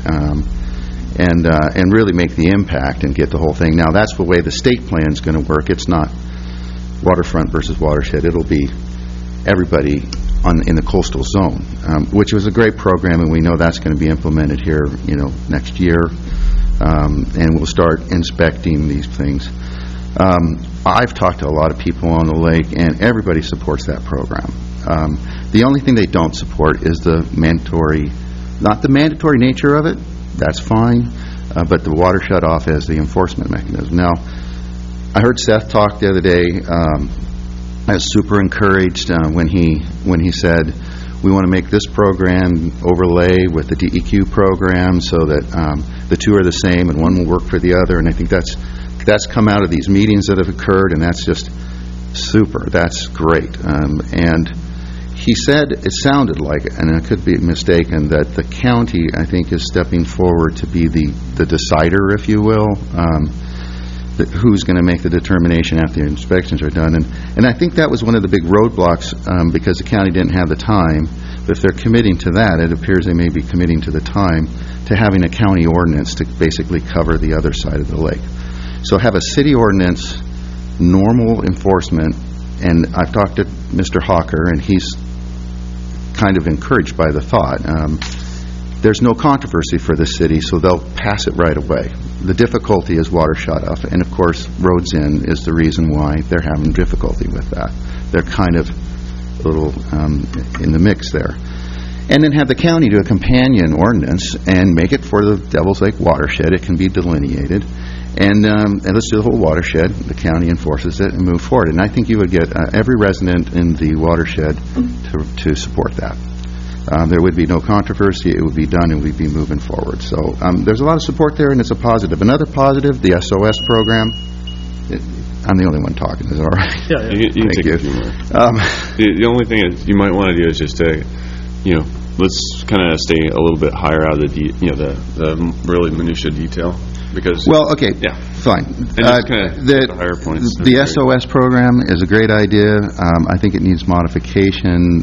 and really make the impact and get the whole thing. Now, that's the way the state plan is going to work. It's not waterfront versus watershed. It'll be everybody in the coastal zone, which was a great program, and we know that's going to be implemented here, next year, and we'll start inspecting these things. I've talked to a lot of people on the lake, and everybody supports that program. The only thing they don't support is not the mandatory nature of it. That's fine, but the water shut-off as the enforcement mechanism. Now, I heard Seth talk the other day. I was super encouraged when he said, we want to make this program overlay with the DEQ program so that the two are the same and one will work for the other. And I think that's come out of these meetings that have occurred, and that's just super. That's great. And he said, it sounded like, and I could be mistaken, that the county, I think, is stepping forward to be the decider, if you will, who's going to make the determination after the inspections are done. And I think that was one of the big roadblocks because the county didn't have the time. But if they're committing to that, it appears they may be committing to the time to having a county ordinance to basically cover the other side of the lake. So have a city ordinance, normal enforcement, and I've talked to Mr. Hawker, and he's kind of encouraged by the thought. There's no controversy for the city, so they'll pass it right away. The difficulty is water shut-off, and of course, roads in is the reason why they're having difficulty with that. They're kind of a little in the mix there. And then have the county do a companion ordinance and make it for the Devil's Lake watershed. It can be delineated. And let's do the whole watershed. The county enforces it and move forward. And I think you would get every resident in the watershed to support that. There would be no controversy. It would be done, and we'd be moving forward. So there's a lot of support there, and it's a positive. Another positive, the SOS program. I'm the only one talking. Is it all right? Yeah. You can Thank take you. a few more. The only thing is you might want to do is just to, let's kind of stay a little bit higher out of the really minutia detail. Because Okay, yeah, fine. and just kind of the higher points. The SOS program is a great idea. I think it needs modification.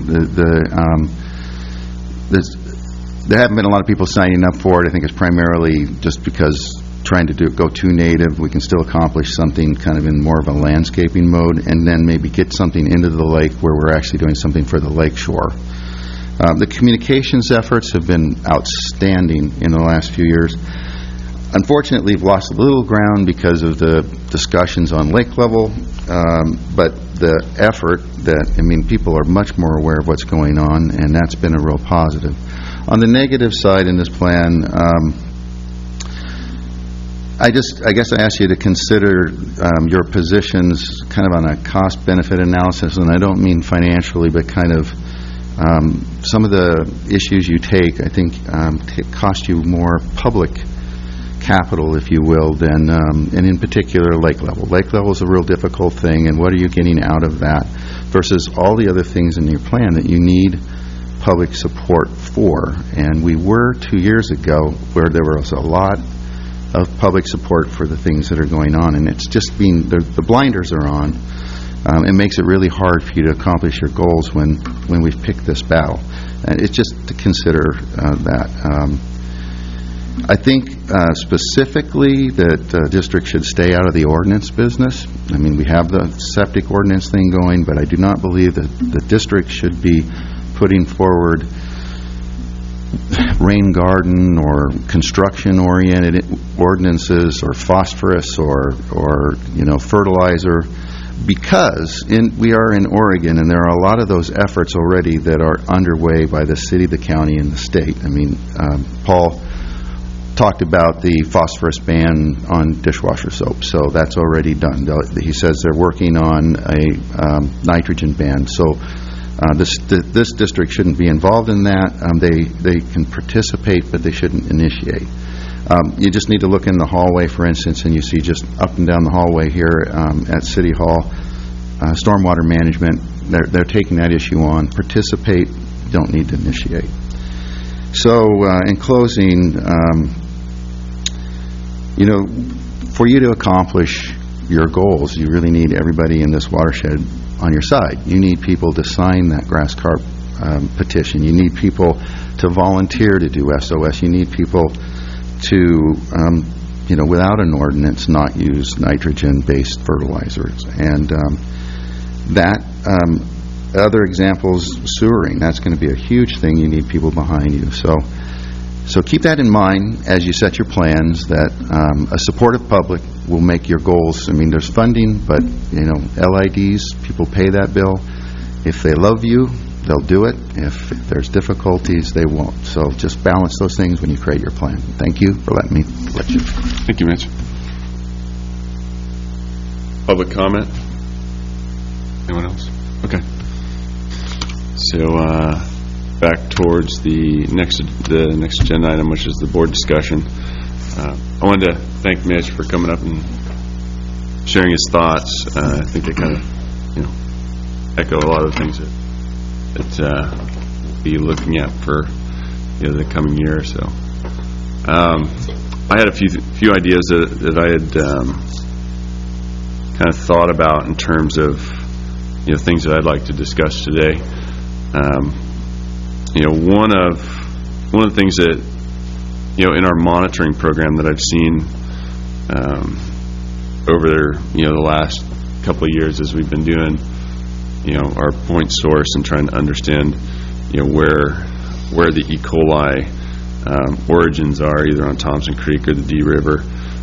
There haven't been a lot of people signing up for it. I think it's primarily just because trying to go too native. We can still accomplish something kind of in more of a landscaping mode, and then maybe get something into the lake where we're actually doing something for the lake shore. The communications efforts have been outstanding in the last few years. Unfortunately, we've lost a little ground because of the discussions on lake level, but the effort people are much more aware of what's going on, and that's been a real positive. On the negative side in this plan, I guess I ask you to consider your positions kind of on a cost-benefit analysis, and I don't mean financially, but kind of some of the issues you take, I think, cost you more public capital, if you will, than, and in particular, lake level. Lake level is a real difficult thing, and what are you getting out of that versus all the other things in your plan that you need public support for? And we were 2 years ago where there was a lot of public support for the things that are going on, and it's just the blinders are on. It makes it really hard for you to accomplish your goals when we've picked this battle. And it's just to consider that. I think specifically that district should stay out of the ordinance business. I mean, we have the septic ordinance thing going, but I do not believe that the district should be putting forward rain garden or construction-oriented ordinances or phosphorus or fertilizer, because we are in Oregon, and there are a lot of those efforts already that are underway by the city, the county, and the state. I mean, Paul talked about the phosphorus ban on dishwasher soap, so that's already done. He says they're working on a nitrogen ban. So this district shouldn't be involved in that. They can participate, but they shouldn't initiate. You just need to look in the hallway, for instance, and you see just up and down the hallway here at City Hall, stormwater management, they're taking that issue on. Participate, don't need to initiate. So in closing, for you to accomplish your goals, you really need everybody in this watershed on your side. You need people to sign that grass carp petition. You need people to volunteer to do SOS. You need people to, without an ordinance, not use nitrogen-based fertilizers. And other examples, sewering. That's going to be a huge thing. You need people behind you. So keep that in mind as you set your plans, that a supportive public will make your goals. I mean, there's funding, but, LIDs, people pay that bill. If they love you, they'll do it. If there's difficulties, they won't. So just balance those things when you create your plan. Thank you for letting me let you. Thank you, Mitch. Public comment? Anyone else? Okay. So back towards the next agenda item, which is the board discussion. I wanted to thank Mitch for coming up and sharing his thoughts. I think they kind of, echo a lot of the things that we'll be looking at for the coming year. So I had a few ideas that I had kind of thought about in terms of things that I'd like to discuss today. One of the things that in our monitoring program that I've seen over the last couple of years as we've been doing our point source and trying to understand where the E. coli origins are, either on Thompson Creek or the Dee River.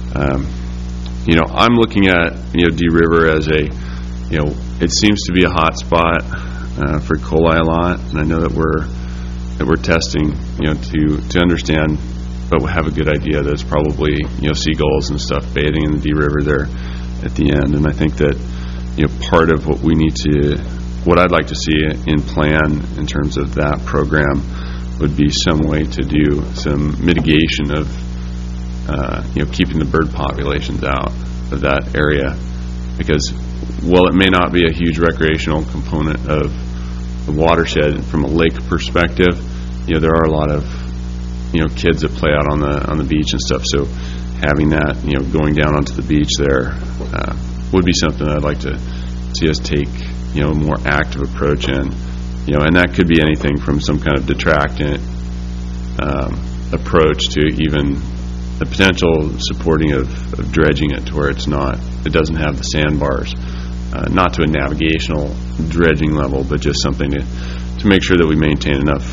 I'm looking at Dee River as it seems to be a hot spot for E. coli a lot, and I know that we're testing to understand, but we have a good idea that it's probably seagulls and stuff bathing in the Dee River there at the end. And I think that part of what I'd like to see in plan in terms of that program would be some way to do some mitigation of keeping the bird populations out of that area, because while it may not be a huge recreational component of the watershed from a lake perspective, there are a lot of kids that play out on the beach and stuff. So having that going down onto the beach there would be something I'd like to see us take a more active approach in. And that could be anything from some kind of detractant approach to even the potential supporting of dredging it to where it doesn't have the sandbars, not to a navigational dredging level, but just something to make sure that we maintain enough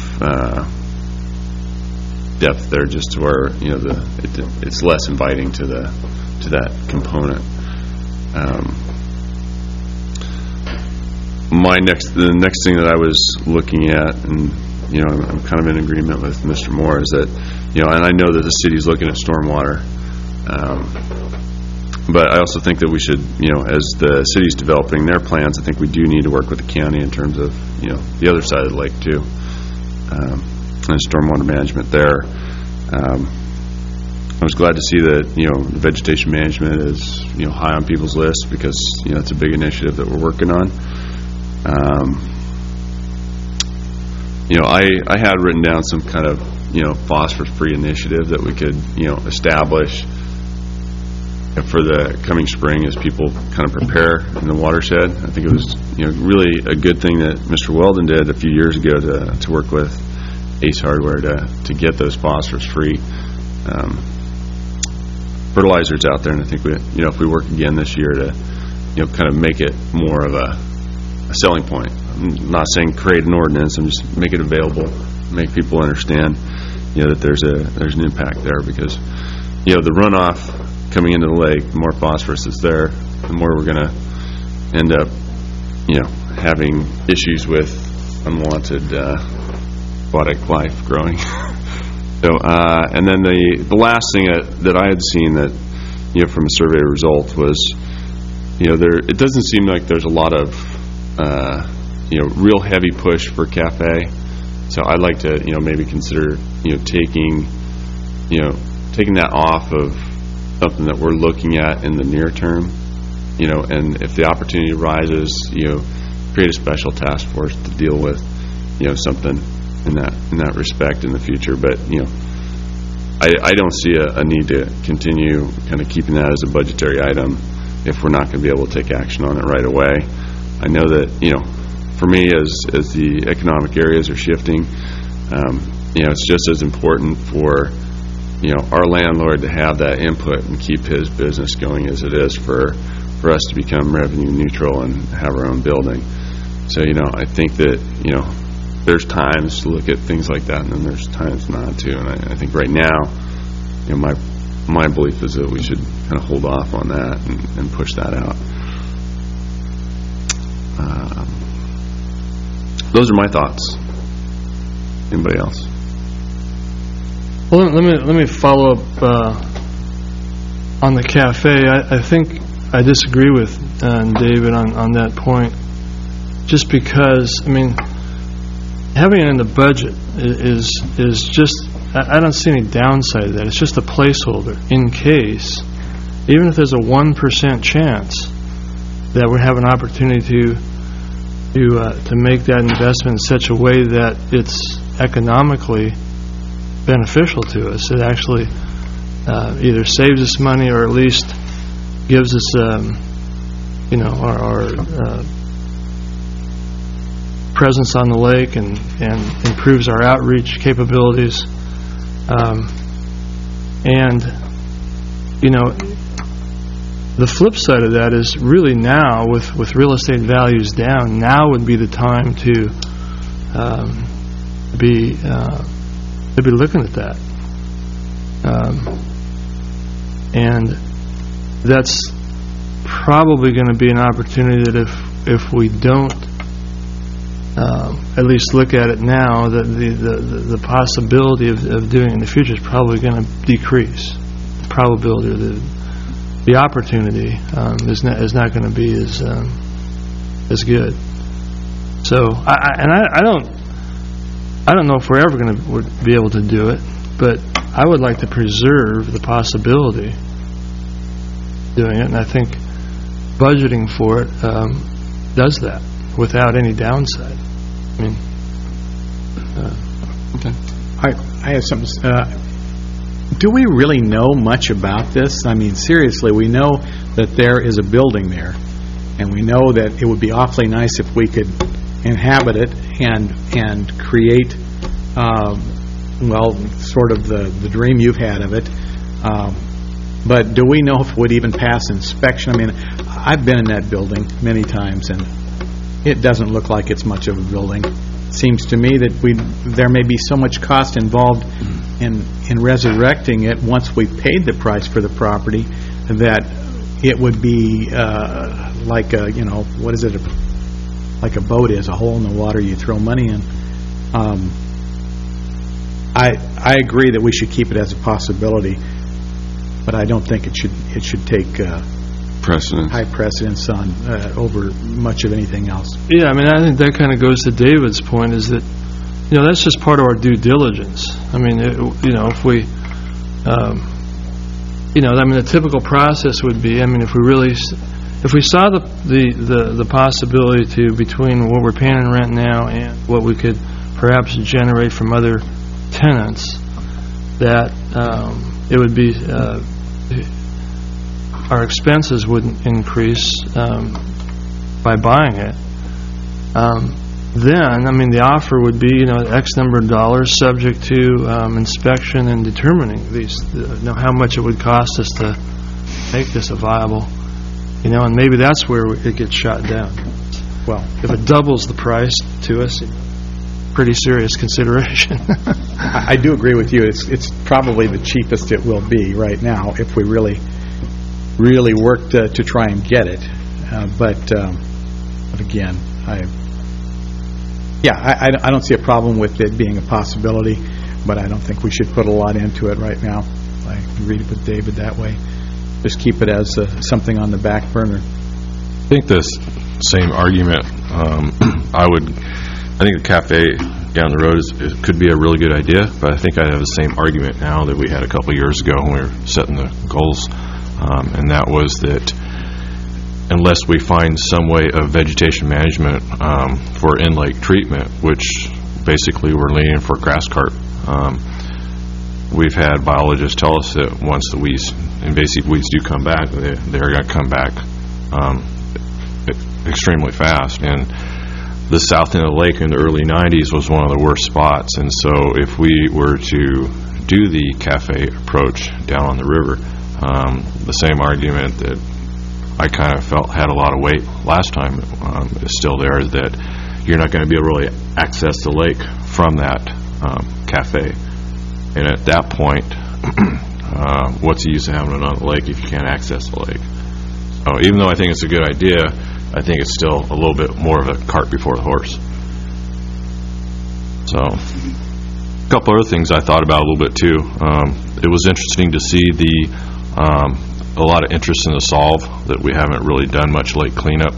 depth there, just to where it's less inviting to that component. The next thing that I was looking at, and I'm kind of in agreement with Mr. Moore, is that and I know that the city's looking at stormwater, but I also think that we should, as the city's developing their plans, I think we do need to work with the county in terms of the other side of the lake too, and stormwater management there. I was glad to see that vegetation management is high on people's list, because it's a big initiative that we're working on. I had written down some kind of phosphorus-free initiative that we could establish for the coming spring as people kind of prepare in the watershed. I think it was really a good thing that Mr. Weldon did a few years ago to work with Ace Hardware to get those phosphorus-free fertilizers out there. And I think if we work again this year to kind of make it more of a selling point. I'm not saying create an ordinance. I'm just make it available, make people understand that there's an impact there, because the runoff coming into the lake, the more phosphorus is there, the more we're going to end up having issues with unwanted aquatic life growing. So and then the last thing that I had seen that from a survey result was it doesn't seem like there's a lot of real heavy push for cafe. So I'd like to maybe consider taking that off of something that we're looking at in the near term, and if the opportunity arises, create a special task force to deal with something in that respect in the future. But I don't see a need to continue kind of keeping that as a budgetary item if we're not going to be able to take action on it right away. I know that for me, as the economic areas are shifting, it's just as important for our landlord to have that input and keep his business going as it is for us to become revenue neutral and have our own building. So I think that there's times to look at things like that, and then there's times not to. And I think right now, my belief is that we should kind of hold off on that and push that out. Those are my thoughts. Anybody else? Well, let me follow up on the cafe. I think I disagree with David on that point, just because, having it in the budget is just, I don't see any downside to that. It's just a placeholder in case, even if there's a 1% chance that we have an opportunity to make that investment in such a way that it's economically beneficial to us. It actually either saves us money or at least gives us, our presence on the lake and improves our outreach capabilities. The flip side of that is really now, with real estate values down, now would be the time to be looking at that. And that's probably going to be an opportunity that if we don't at least look at it now, that the possibility of doing it in the future is probably going to decrease. The probability of the opportunity is not going to be as good. So I don't know if we're ever going to be able to do it, but I would like to preserve the possibility of doing it, and I think budgeting for it does that without any downside. Okay. I have something. Do we really know much about this? Seriously, we know that there is a building there, and we know that it would be awfully nice if we could inhabit it and create, sort of the dream you've had of it. But do we know if it would even pass inspection? I've been in that building many times, and it doesn't look like it's much of a building. It seems to me that there may be so much cost involved in resurrecting it once we've paid the price for the property that it would be like a, what is it? Like a boat is, a hole in the water you throw money in. I agree that we should keep it as a possibility, but I don't think it should take high precedence on over much of anything else. Yeah, I think that kind of goes to David's point, is that that's just part of our due diligence. If we the typical process would be, if we saw the possibility to, between what we're paying in rent now and what we could perhaps generate from other tenants, that it would be our expenses wouldn't increase by buying it. Then, the offer would be, X number of dollars, subject to inspection and determining how much it would cost us to make this a viable, and maybe that's where it gets shot down. Well, if it doubles the price to us, pretty serious consideration. I do agree with you. It's probably the cheapest it will be right now if we really work to try and get it. But again, I don't see a problem with it being a possibility, but I don't think we should put a lot into it right now. I agree with David that way. Just keep it as something on the back burner. I think this same argument, I think the cafe down the road could be a really good idea, but I think I have the same argument now that we had a couple years ago when we were setting the goals, and that was that unless we find some way of vegetation management for in-lake treatment, which basically we're leaning for grass carp. We've had biologists tell us that once the invasive weeds do come back, they're going to come back extremely fast. And the south end of the lake in the early 90s was one of the worst spots, and so if we were to do the cafe approach down on the river, the same argument that I kind of felt had a lot of weight last time is still there, that you're not going to be able to really access the lake from that cafe. And at that point, what's the use of having it on the lake if you can't access the lake? So even though I think it's a good idea, I think it's still a little bit more of a cart before the horse. So a couple other things I thought about a little bit too. It was interesting to see a lot of interest in the solve, that we haven't really done much lake cleanup.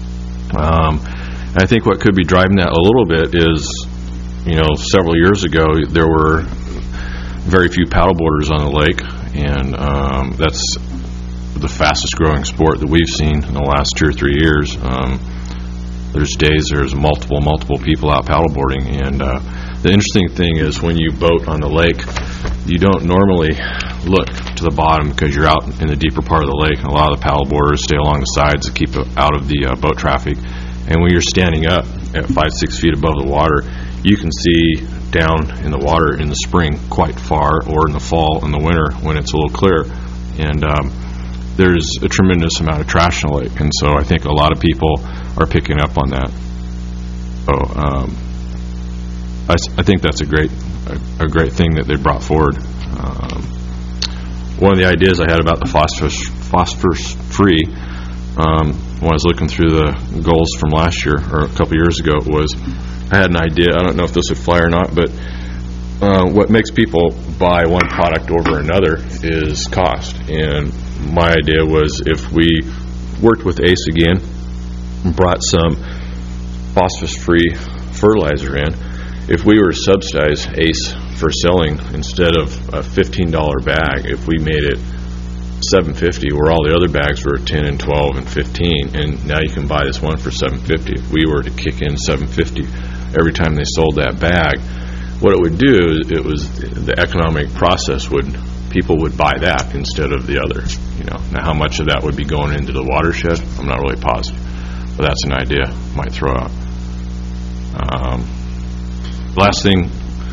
I think what could be driving that a little bit is, several years ago there were very few paddleboarders on the lake, and that's the fastest growing sport that we've seen in the last 2 or 3 years. There's multiple people out paddleboarding, and the interesting thing is when you boat on the lake, you don't normally look to the bottom because you're out in the deeper part of the lake, and a lot of the paddleboarders stay along the sides to keep out of the boat traffic. And when you're standing up at 5-6 feet above the water, you can see down in the water in the spring quite far, or in the fall and the winter when it's a little clear. And there's a tremendous amount of trash in the lake, and so I think a lot of people are picking up on that. So I think that's a great thing that they brought forward. One of the ideas I had about the phosphorus free, when I was looking through the goals from last year or a couple years ago, was I had an idea. I don't know if this would fly or not, but what makes people buy one product over another is cost. And my idea was, if we worked with ACE again and brought some phosphorus-free fertilizer in, if we were to subsidize ACE for selling, instead of a $15 bag, if we made it $7.50, where all the other bags were $10 and $12 and $15, and now you can buy this one for $7.50. If we were to kick in $7.50 every time they sold that bag, what it would do, it was the economic process people would buy that instead of the other. Now how much of that would be going into the watershed, I'm not really positive, but that's an idea I might throw out. Last thing,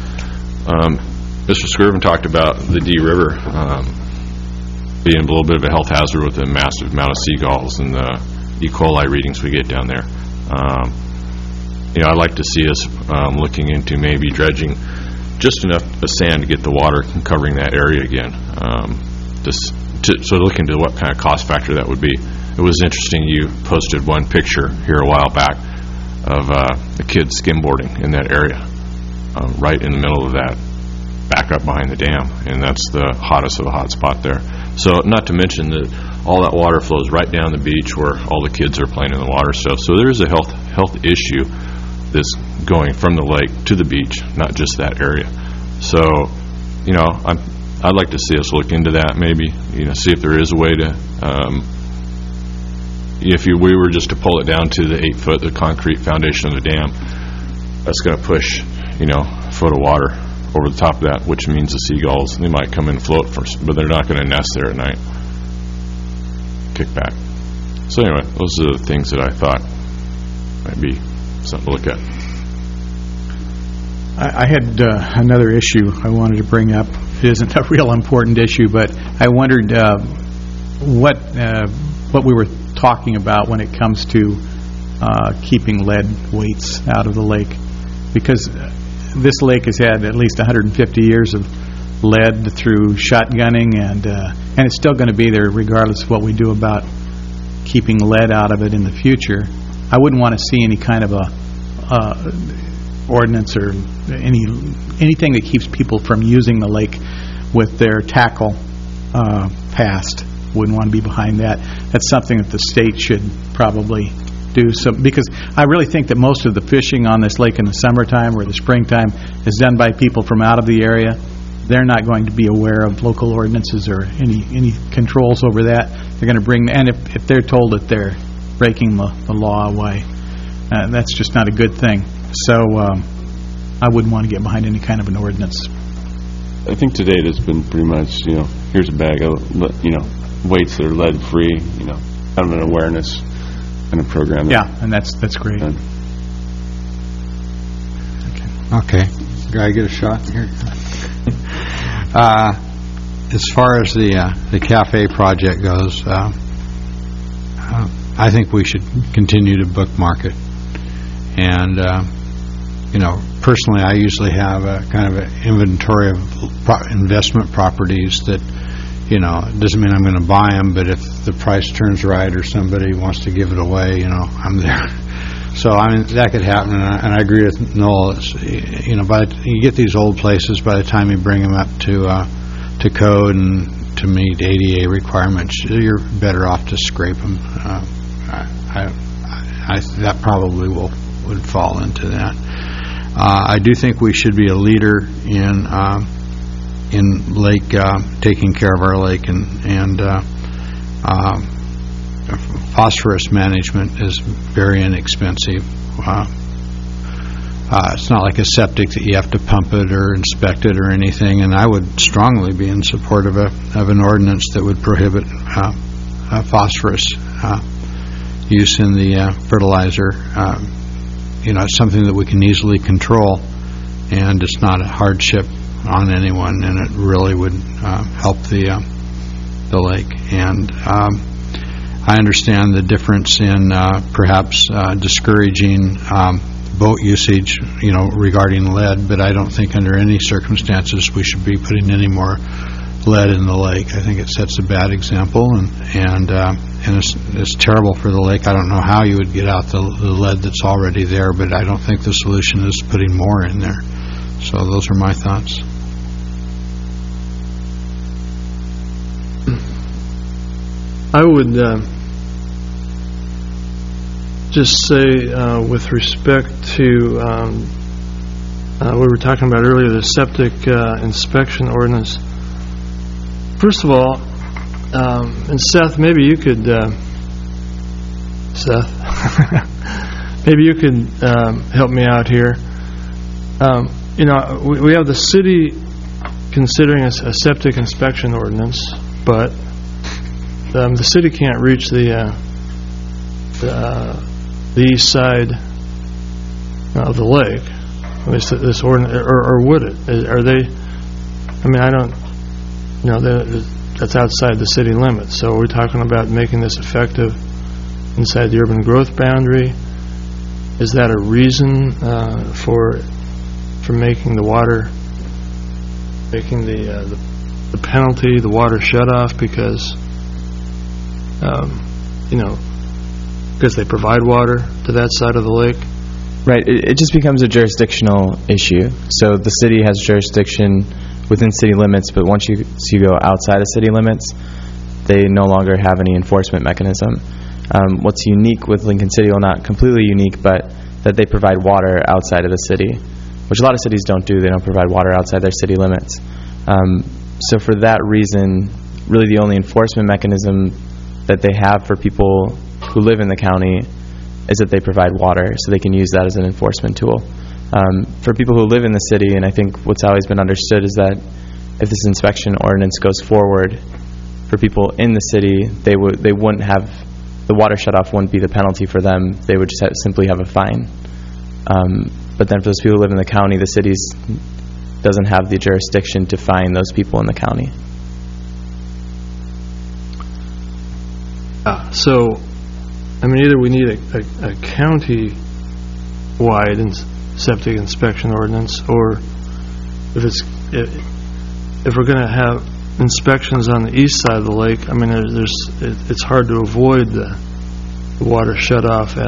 Mr. Skirvin talked about the Dee River being a little bit of a health hazard with the massive amount of seagulls and the E. coli readings we get down there. I'd like to see us looking into maybe dredging just enough of sand to get the water covering that area again. So look into what kind of cost factor that would be. It was interesting, you posted one picture here a while back of the kids skimboarding in that area, right in the middle of that, back up behind the dam, and that's the hottest of the hot spot there. So not to mention that all that water flows right down the beach where all the kids are playing in the water stuff. So there's a health issue that's going from the lake to the beach, not just that area. So, I'd like to see us look into that, maybe, see if there is a way to, we were just to pull it down to the 8-foot, the concrete foundation of the dam, that's going to push, a foot of water over the top of that, which means the seagulls, they might come and float first, but they're not going to nest there at night. Kick back. So anyway, those are the things that I thought might be something to look at. I had another issue I wanted to bring up. It isn't a real important issue, but I wondered what we were talking about when it comes to keeping lead weights out of the lake, because this lake has had at least 150 years of lead through shotgunning, and it's still going to be there regardless of what we do about keeping lead out of it in the future. I wouldn't want to see any kind of a ordinance or anything that keeps people from using the lake with their tackle passed. Wouldn't want to be behind that. That's something that the state should probably do, because I really think that most of the fishing on this lake in the summertime or the springtime is done by people from out of the area. They're not going to be aware of local ordinances or any controls over that. They're going to bring, and if they're told that they're breaking the law, why, that's just not a good thing. So I wouldn't want to get behind any kind of an ordinance. I think to date it's been pretty much, here's a bag of, weights that are lead free, kind of an awareness kind of program. Yeah, and that's great. Okay. Do I get a shot here? As far as the cafe project goes, I think we should continue to bookmark it. And, personally, I usually have a kind of an inventory of investment properties that, it doesn't mean I'm going to buy them, but if the price turns right or somebody wants to give it away, I'm there. So, that could happen, and I agree with Noel. It's, you get these old places, by the time you bring them up to code and to meet ADA requirements, you're better off to scrape them. That probably would fall into that. I do think we should be a leader in lake, taking care of our lake, and phosphorus management is very inexpensive. It's not like a septic that you have to pump it or inspect it or anything, and I would strongly be in support of an ordinance that would prohibit phosphorus use in the fertilizer. It's something that we can easily control, and it's not a hardship on anyone, and it really would help the lake. And I understand the difference in perhaps discouraging boat usage, regarding lead, but I don't think under any circumstances we should be putting any more lead in the lake. I think it sets a bad example, and it's terrible for the lake. I don't know how you would get out the lead that's already there, but I don't think the solution is putting more in there. So those are my thoughts. I would just say, with respect to we were talking about earlier, the septic inspection ordinance. First of all, and Seth, maybe you could, maybe you could help me out here. We have the city considering a septic inspection ordinance, but the city can't reach the east side of the lake. This ordinance, or would it? Are they? I don't. That's outside the city limits. So we're talking about making this effective inside the urban growth boundary. Is that a reason for making the water, making the penalty, the water shut off because because they provide water to that side of the lake? Right. It just becomes a jurisdictional issue. So the city has jurisdiction within city limits, but once you go outside of city limits, they no longer have any enforcement mechanism. What's unique with Lincoln City, well, not completely unique, but that they provide water outside of the city, which a lot of cities don't do. They don't provide water outside their city limits. So for that reason, really the only enforcement mechanism that they have for people who live in the county is that they provide water, so they can use that as an enforcement tool. For people who live in the city, and I think what's always been understood is that if this inspection ordinance goes forward, for people in the city, they wouldn't have, the water shutoff wouldn't be the penalty for them. They would just simply have a fine. But then for those people who live in the county, the city doesn't have the jurisdiction to fine those people in the county. So, either we need a county-wide septic inspection ordinance, or if we're going to have inspections on the east side of the lake, it's hard to avoid the water shutoff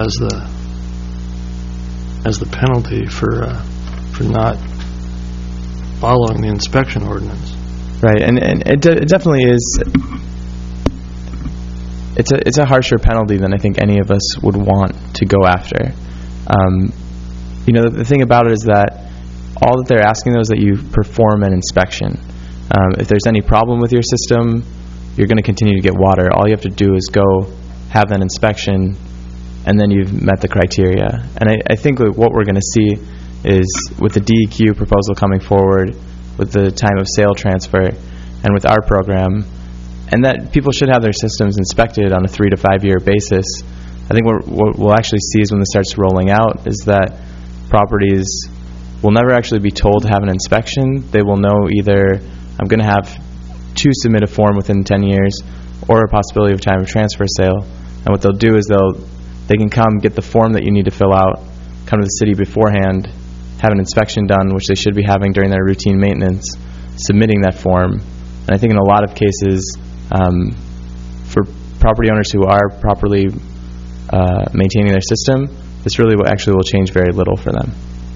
as the penalty for not following the inspection ordinance. Right, and it definitely is. It's a harsher penalty than I think any of us would want to go after. The thing about it is that all that they're asking though is that you perform an inspection. If there's any problem with your system, you're going to continue to get water. All you have to do is go have an inspection, and then you've met the criteria. And I think what we're going to see is with the DEQ proposal coming forward, with the time of sale transfer, and with our program, and that people should have their systems inspected on a 3 to 5 year basis. I think what we'll actually see is when this starts rolling out is that properties will never actually be told to have an inspection. They will know either I'm going to have to submit a form within 10 years or a possibility of time of transfer sale. And what they'll do is they can come get the form that you need to fill out, come to the city beforehand, have an inspection done, which they should be having during their routine maintenance, submitting that form. And I think in a lot of cases, for property owners who are properly maintaining their system, this really actually will change very little for them.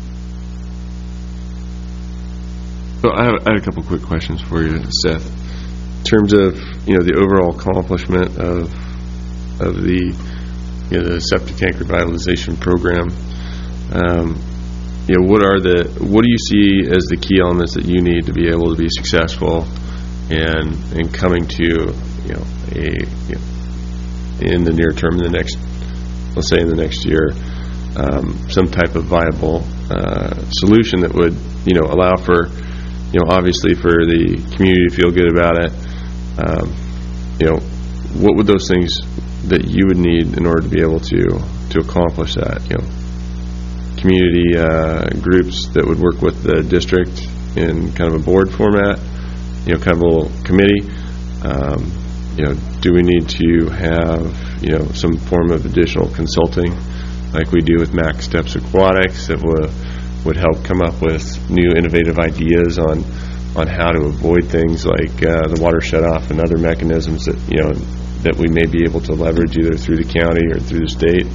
So I had a couple quick questions for you, Seth. In terms of the overall accomplishment of the the septic tank revitalization program, what do you see as the key elements that you need to be able to be successful in coming to in the near term, in the next, let's say in the next year, some type of viable solution that would allow for obviously for the community to feel good about it. What would those things that you would need in order to be able to accomplish that? Community groups that would work with the district in kind of a board format, kind of a little committee. Do we need to have some form of additional consulting like we do with Max Steps Aquatics that would help come up with new innovative ideas on how to avoid things like the water shutoff and other mechanisms that that we may be able to leverage either through the county or through the state,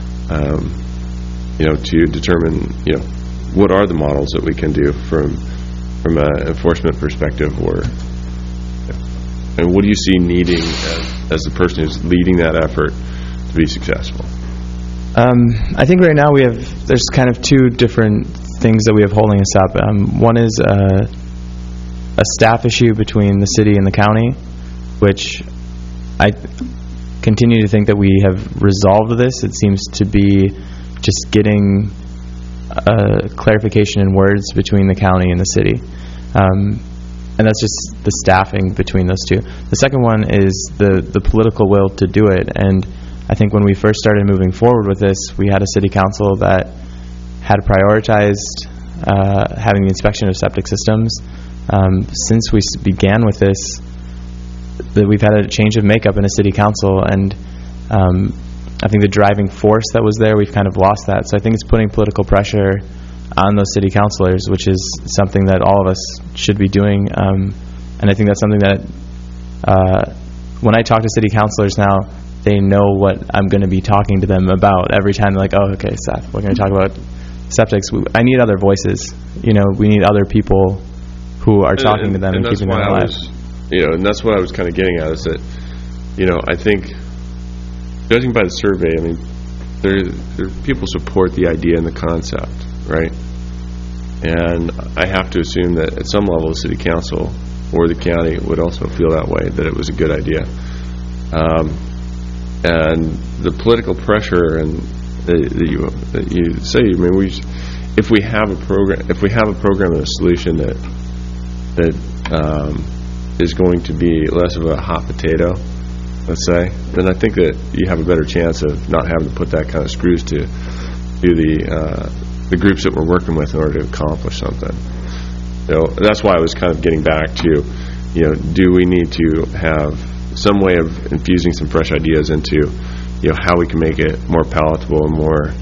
to determine what are the models that we can do from an enforcement perspective, and what do you see needing as the person who's leading that effort to be successful? I think right now there's kind of two different things that we have holding us up. One is a staff issue between the city and the county, which I continue to think that we have resolved this. It seems to be just getting clarification in words between the county and the city. And that's just the staffing between those two. The second one is the political will to do it. And I think when we first started moving forward with this, we had a city council that had prioritized having the inspection of septic systems. Since we began with this, we've had a change of makeup in a city council, and I think the driving force that was there, we've kind of lost that. So I think it's putting political pressure on those city councilors, which is something that all of us should be doing. And I think that's something that when I talk to city councilors now, they know what I'm going to be talking to them about every time. They're like, oh, okay, Seth, we're going to talk about septics. I need other voices. We need other people who are talking to them and keeping them alive. And that's what I was kind of getting at, is that, I think, judging by the survey, I mean, there people support the idea and the concept, right? And I have to assume that at some level the city council or the county would also feel that way, that it was a good idea. And the political pressure and that you say, I mean, if we have a program and a solution that is going to be less of a hot potato, let's say, then I think that you have a better chance of not having to put that kind of screws to the groups that we're working with in order to accomplish something. That's why I was kind of getting back to, do we need to have some way of infusing some fresh ideas into, how we can make it more palatable and more,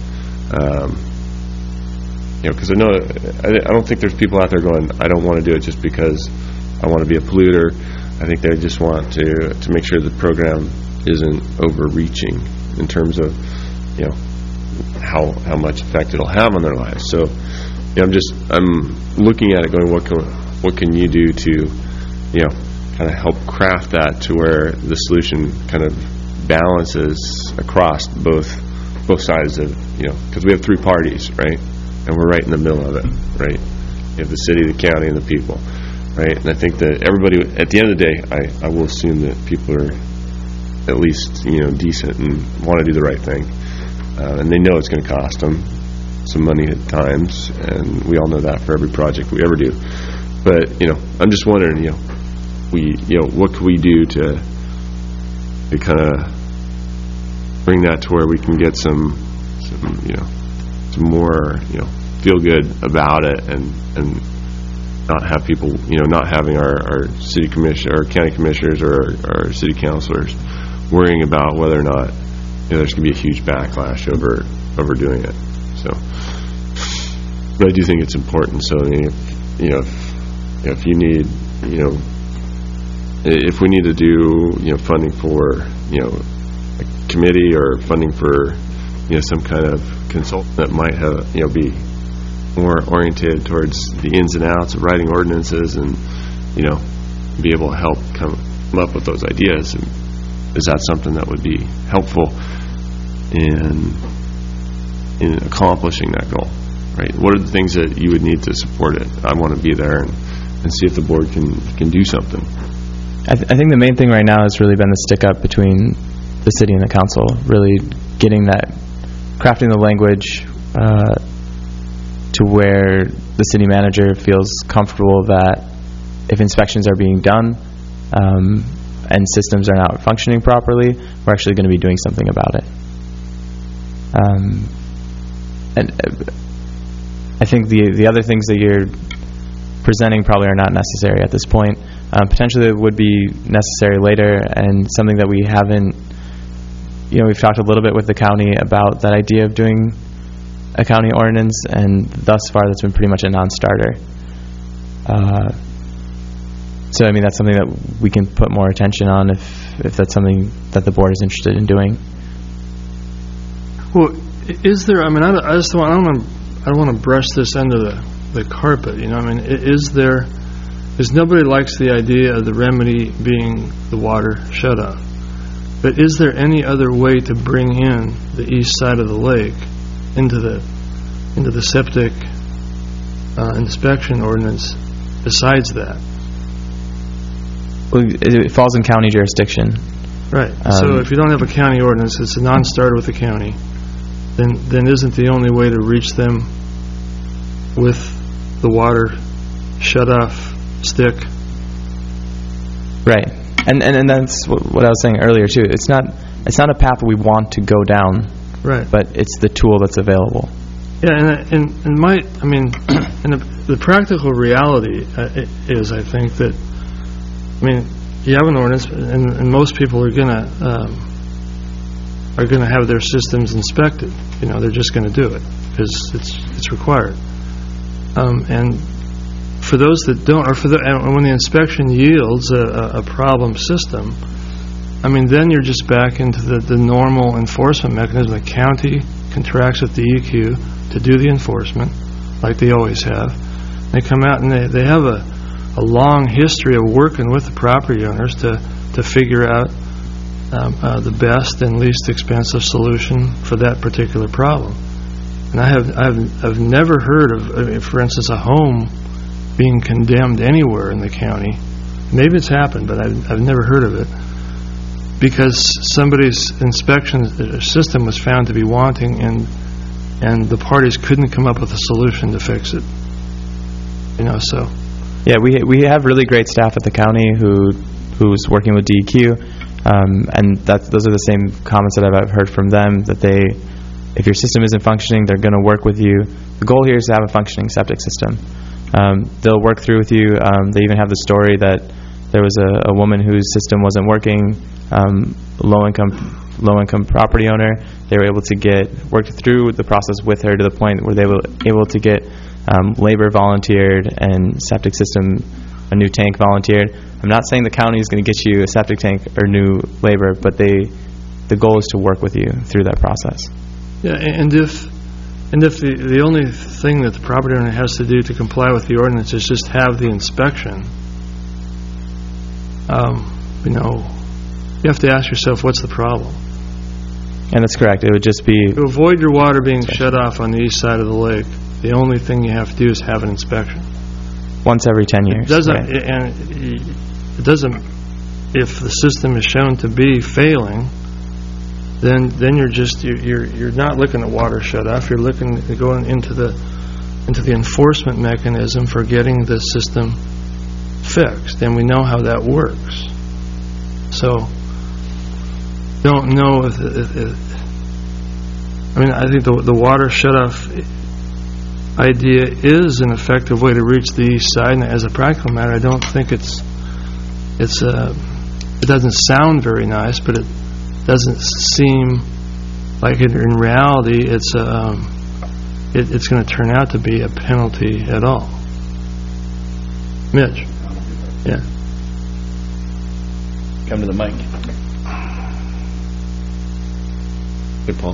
because I don't think there's people out there going, I don't want to do it just because I want to be a polluter. I think they just want to make sure the program isn't overreaching in terms of, how much effect it'll have on their lives. So, I'm looking at it going, what can you do to, kind of help craft that to where the solution kind of balances across both sides of, because we have three parties, right? And we're right in the middle of it, right? You have the city, the county, and the people, right? And I think that everybody, at the end of the day, I will assume that people are at least, decent and want to do the right thing. And they know it's going to cost them some money at times, and we all know that for every project we ever do. But, I'm just wondering, what can we do to kind of bring that to where we can get some more, feel good about it and not have people, not having our city commission, or county commissioners, or our city councilors worrying about whether or not there's going to be a huge backlash over doing it. So, but I do think it's important. So, I mean, if you need, if we need to do, funding for, a committee, or funding for, some kind of consultant that might have, be more oriented towards the ins and outs of writing ordinances, and be able to help come up with those ideas, and is that something that would be helpful in accomplishing that goal, right? What are the things that you would need to support it? I want to be there and see if the board can do something. I think the main thing right now has really been the stick up between the city and the council, really getting that, crafting the language to where the city manager feels comfortable that if inspections are being done and systems are not functioning properly, we're actually going to be doing something about it. And I think the other things that you're presenting probably are not necessary at this point. Potentially it would be necessary later, and something that we haven't, we've talked a little bit with the county about that idea of doing a county ordinance, and thus far that's been pretty much a non-starter. So I mean, that's something that we can put more attention on if that's something that the board is interested in doing. Well, is there, I mean, I don't want to brush this under the carpet, I mean, is nobody likes the idea of the remedy being the water shut off. But is there any other way to bring in the east side of the lake into the septic inspection ordinance besides that? Well, it falls in county jurisdiction. Right. So if you don't have a county ordinance, it's a non-starter with the county, then isn't the only way to reach them with the water shut-off stick? Right. And that's what I was saying earlier too. It's not a path we want to go down. Right. But it's the tool that's available. Yeah, and the practical reality is, I think that, I mean, you have an ordinance, and most people are gonna have their systems inspected. They're just going to do it because it's required. And for those that don't, and when the inspection yields a problem system, I mean, then you're just back into the normal enforcement mechanism. The county contracts with DEQ to do the enforcement, like they always have. They come out and they have a long history of working with the property owners to figure out the best and least expensive solution for that particular problem. And I've never heard of, for instance, a home being condemned anywhere in the county. Maybe it's happened, but I've never heard of it, because somebody's inspection system was found to be wanting, and the parties couldn't come up with a solution to fix it. So. Yeah, we have really great staff at the county who's working with DEQ, and those are the same comments that I've heard from them, that if your system isn't functioning, they're going to work with you. The goal here is to have a functioning septic system. They'll work through with you. They even have the story that there was a woman whose system wasn't working, low-income property owner. They were able to work through the process with her to the point where they were able to get labor volunteered and septic system, a new tank volunteered. I'm not saying the county is going to get you a septic tank or new labor, but the goal is to work with you through that process. Yeah, and if the only thing that the property owner has to do to comply with the ordinance is just have the inspection, you have to ask yourself, what's the problem? And that's correct. It would just be... To avoid your water being shut off on the east side of the lake, the only thing you have to do is have an inspection. Once every 10 years. It doesn't, right. And it doesn't, if the system is shown to be failing, then you're not looking at water shut off. You're looking at going into the enforcement mechanism for getting the system fixed, and we know how that works. So, don't know if I mean, I think the water shut off idea is an effective way to reach the east side, and as a practical matter, I don't think it doesn't sound very nice, but it doesn't seem like in reality it's going to turn out to be a penalty at all. Mitch? Yeah. Come to the mic. Good, Paul.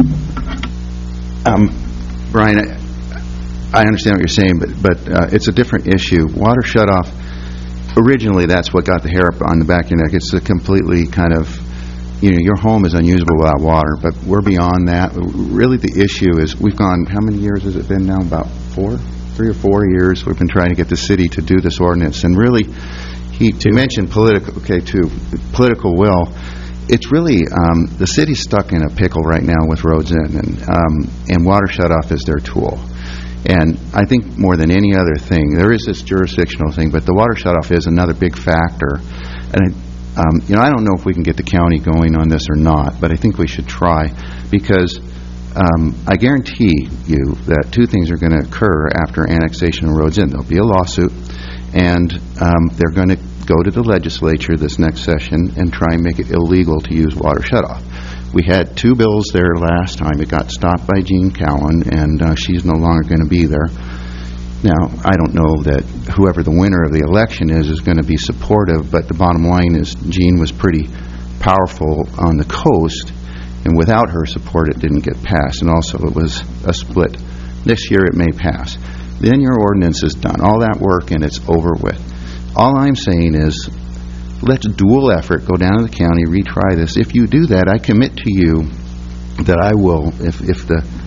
Brian, I understand what you're saying, but it's a different issue. Water shutoff, originally that's what got the hair up on the back of your neck. It's a completely kind of, your home is unusable without water, but we're beyond that. Really the issue is, we've gone, how many years has it been now? About 3 or 4 years we've been trying to get the city to do this ordinance, and really, he mentioned political will. It's really, the city's stuck in a pickle right now with roads in, and water shutoff is their tool. And I think more than any other thing, there is this jurisdictional thing, but the water shutoff is another big factor. And I don't know if we can get the county going on this or not, but I think we should try, because I guarantee you that two things are going to occur after annexation of roads in. There'll be a lawsuit, and they're going to go to the legislature this next session and try and make it illegal to use water shutoff. We had 2 bills there last time. It got stopped by Jean Cowan, and she's no longer going to be there. Now, I don't know that whoever the winner of the election is going to be supportive, but the bottom line is Jean was pretty powerful on the coast, and without her support it didn't get passed, and also it was a split. This year it may pass. Then your ordinance is done. All that work, and it's over with. All I'm saying is, let's dual effort, go down to the county, retry this. If you do that, I commit to you that I will, if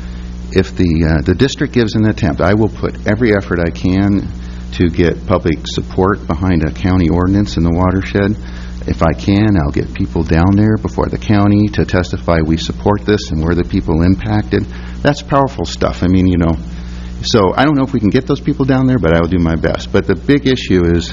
the district gives an attempt, I will put every effort I can to get public support behind a county ordinance in the watershed. If I can, I'll get people down there before the county to testify we support this and we're the people impacted. That's powerful stuff. I mean, so I don't know if we can get those people down there, but I will do my best. But the big issue is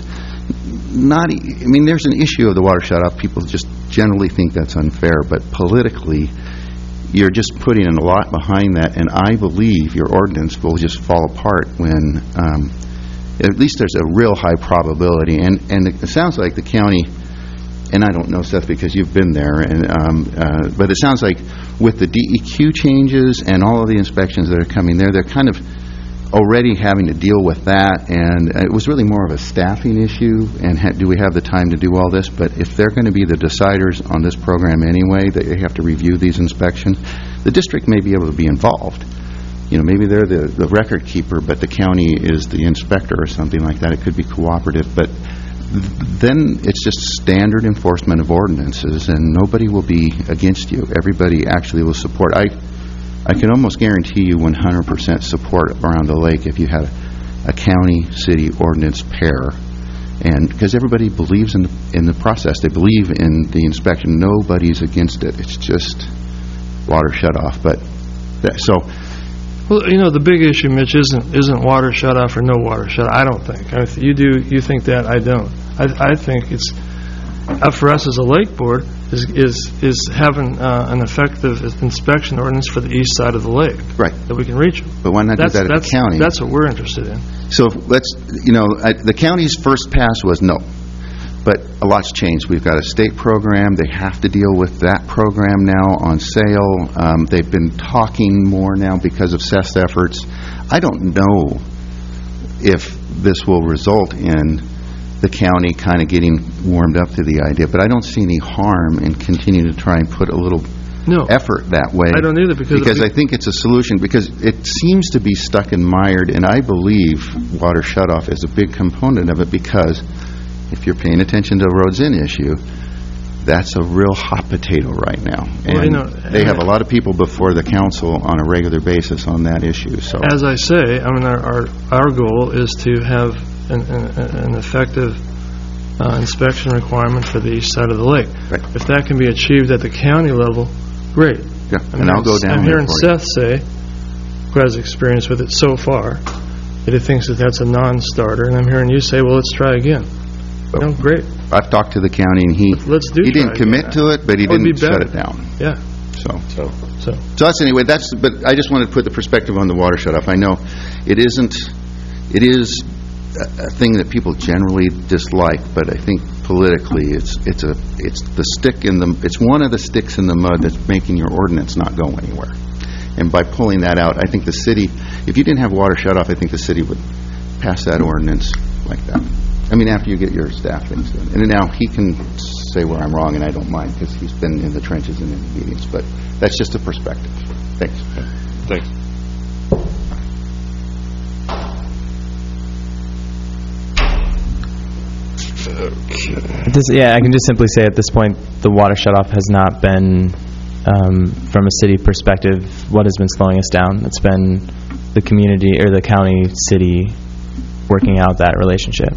there's an issue of the water shutoff. People just generally think that's unfair, but politically, you're just putting in a lot behind that, and I believe your ordinance will just fall apart when, at least there's a real high probability, and it sounds like the county, and I don't know, Seth, because you've been there, but it sounds like with the DEQ changes and all of the inspections that are coming there, they're kind of already having to deal with that, and it was really more of a staffing issue, and do we have the time to do all this? But if they're going to be the deciders on this program anyway, they have to review these inspections, the district may be able to be involved. Maybe they're the record keeper, but the county is the inspector or something like that. It could be cooperative, but then it's just standard enforcement of ordinances, and nobody will be against you. Everybody actually will support. I can almost guarantee you 100% support around the lake if you had a county-city ordinance pair, and because everybody believes in the process, they believe in the inspection. Nobody's against it. It's just water shutoff. But well, the big issue, Mitch, isn't water shutoff or no water shutoff. I don't think. You do. You think that? I don't. I think it's up for us as a lake board is having an effective inspection ordinance for the east side of the lake, right? That we can reach them. But why not do that at the county? That's what we're interested in. So let's, the county's first pass was no, but a lot's changed. We've got a state program. They have to deal with that program now on sale. They've been talking more now because of Seth's efforts. I don't know if this will result in the county kind of getting warmed up to the idea, but I don't see any harm in continuing to try and put a little effort that way. I don't either, because I think it's a solution, because it seems to be stuck and mired, and I believe water shutoff is a big component of it, because if you're paying attention to the roads in issue, that's a real hot potato right now. And they have a lot of people before the council on a regular basis on that issue. So, as I say, our goal is to have an effective inspection requirement for the east side of the lake. Right. If that can be achieved at the county level, great. Yeah, and I'll go down I'm there hearing Seth say, who has experience with it so far, that he thinks that that's a non-starter, and I'm hearing you say, well, let's try again. Great. I've talked to the county, and he didn't commit to it, but he didn't shut it down. Yeah. So that's anyway. But I just wanted to put the perspective on the water shut-off. I know it is a thing that people generally dislike, but I think politically it's the stick in the it's one of the sticks in the mud that's making your ordinance not go anywhere. And by pulling that out, I think the city, if you didn't have water shut-off, I think the city would pass that ordinance like that. I mean, after you get your staff things done. And now he can say where I'm wrong, and I don't mind, because he's been in the trenches and in the meetings. But that's just a perspective. Thanks. Thanks. I can just simply say at this point, the water shutoff has not been, from a city perspective, what has been slowing us down. It's been the community or the county, city working out that relationship.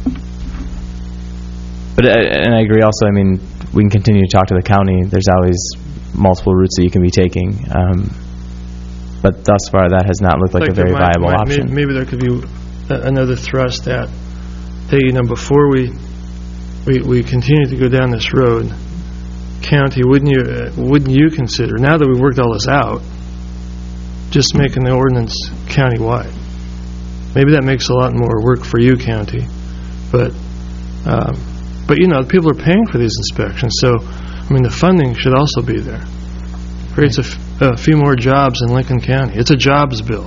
But and I agree also. I mean, we can continue to talk to the county. There's always multiple routes that you can be taking, but thus far that has not looked like a very viable option. Maybe there could be another thrust at, hey, before we continue to go down this road, county, wouldn't you consider, now that we've worked all this out, just making the ordinance countywide? Maybe that makes a lot more work for you, county, but people are paying for these inspections, so I mean the funding should also be there. Creates a few more jobs in Lincoln County. It's a jobs bill.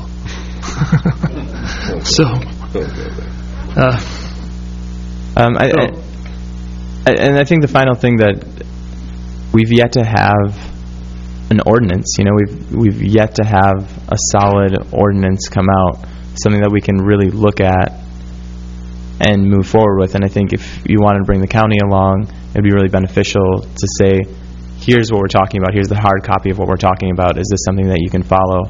So. And I think the final thing that we've yet to have an ordinance. We've yet to have a solid ordinance come out, something that we can really look at and move forward with. And I think if you wanted to bring the county along, it'd be really beneficial to say, here's what we're talking about. Here's the hard copy of what we're talking about. Is this something that you can follow?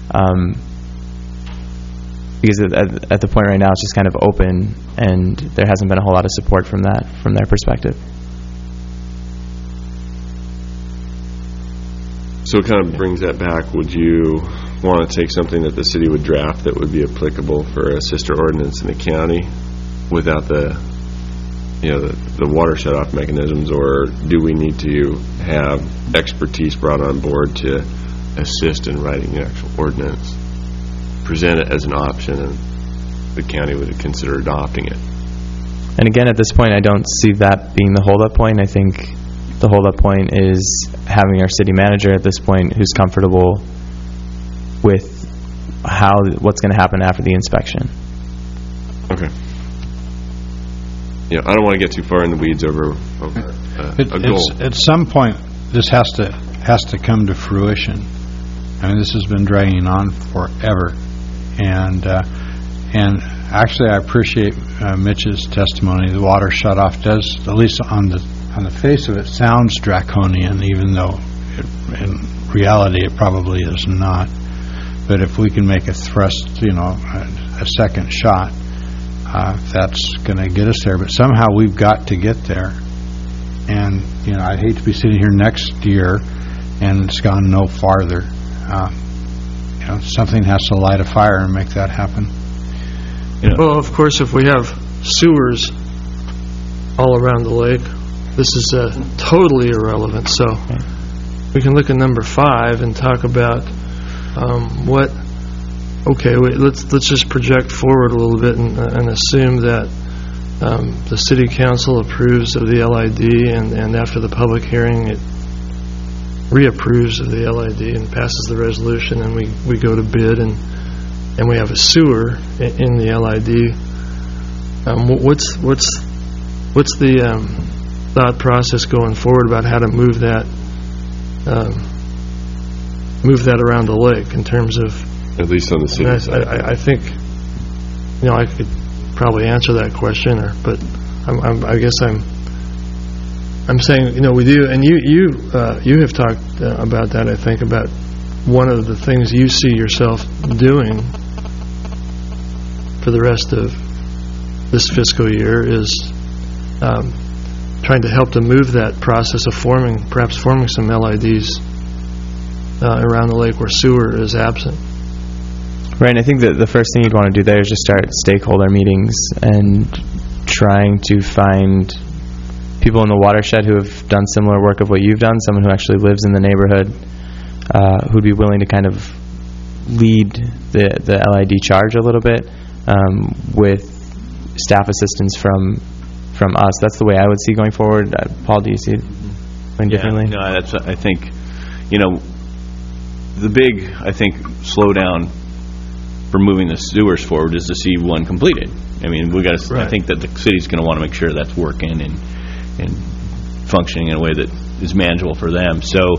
Because at the point right now, it's just kind of open, and there hasn't been a whole lot of support from their perspective. So it kind of brings that back. Would you want to take something that the city would draft that would be applicable for a sister ordinance in the county without the water shut-off mechanisms, or do we need to have expertise brought on board to assist in writing the actual ordinance? Present it as an option, and the county would consider adopting it. And again, at this point, I don't see that being the hold-up point. I think the hold-up point is having our city manager at this point who's comfortable with what's going to happen after the inspection. Okay. I don't want to get too far in the weeds over a goal. At some point, this has to come to fruition. I mean, this has been dragging on forever. And actually, I appreciate Mitch's testimony. The water shutoff does, at least on the face of it, sounds draconian, even though in reality it probably is not. But if we can make a thrust, a second shot, that's going to get us there. But somehow we've got to get there. And I'd hate to be sitting here next year and it's gone no farther. Something has to light a fire and make that happen. Well, of course, if we have sewers all around the lake, this is totally irrelevant. So we can look at number 5 and talk about let's just project forward a little bit and assume that the city council approves of the LID, and after the public hearing it reapproves of the LID and passes the resolution, and we go to bid, and we have a sewer in the LID. What's the thought process going forward about how to move that around the lake in terms of, at least on the city side? I think I could probably answer that question, but I guess I'm saying, we do, and you have talked about that, I think, about one of the things you see yourself doing for the rest of this fiscal year is trying to help to move that process of perhaps forming some LIDs around the lake where sewer is absent. Right, and I think that the first thing you'd want to do there is just start stakeholder meetings and trying to find people in the watershed who have done similar work of what you've done, someone who actually lives in the neighborhood, who'd be willing to kind of lead the LID charge a little bit with staff assistance from us. That's the way I would see going forward. Paul, do you see it differently? No, I think, the big, I think, slowdown for moving the sewers forward is to see one completed. I mean, I think that the city's going to want to make sure that's working and functioning in a way that is manageable for them. So,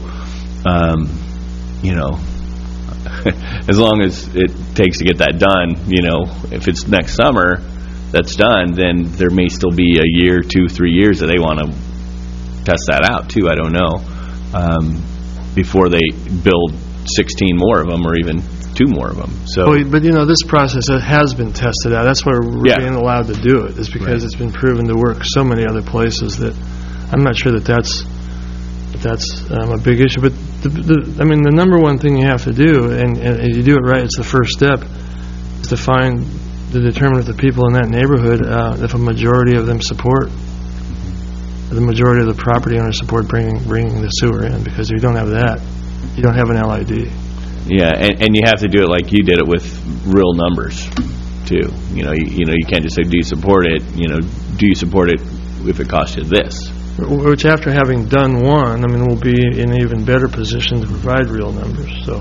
as long as it takes to get that done, if it's next summer that's done, then there may still be a year, 2, 3 years that they want to test that out too. I don't know, before they build 16 more of them or even 2 more of them. So, but this process has been tested out. That's why we're being allowed to do it, is because it's been proven to work so many other places that I'm not sure that's a big issue. But the number one thing you have to do, and you do it right, it's the first step, is to determine if the people in that neighborhood, if a majority of them support, the majority of the property owners support bringing the sewer in. Because if you don't have that, you don't have an LID. Yeah, and you have to do it like you did it with real numbers too. You can't just say, do you support it? Do you support it if it costs you this? Which, after having done one, we'll be in an even better position to provide real numbers. So,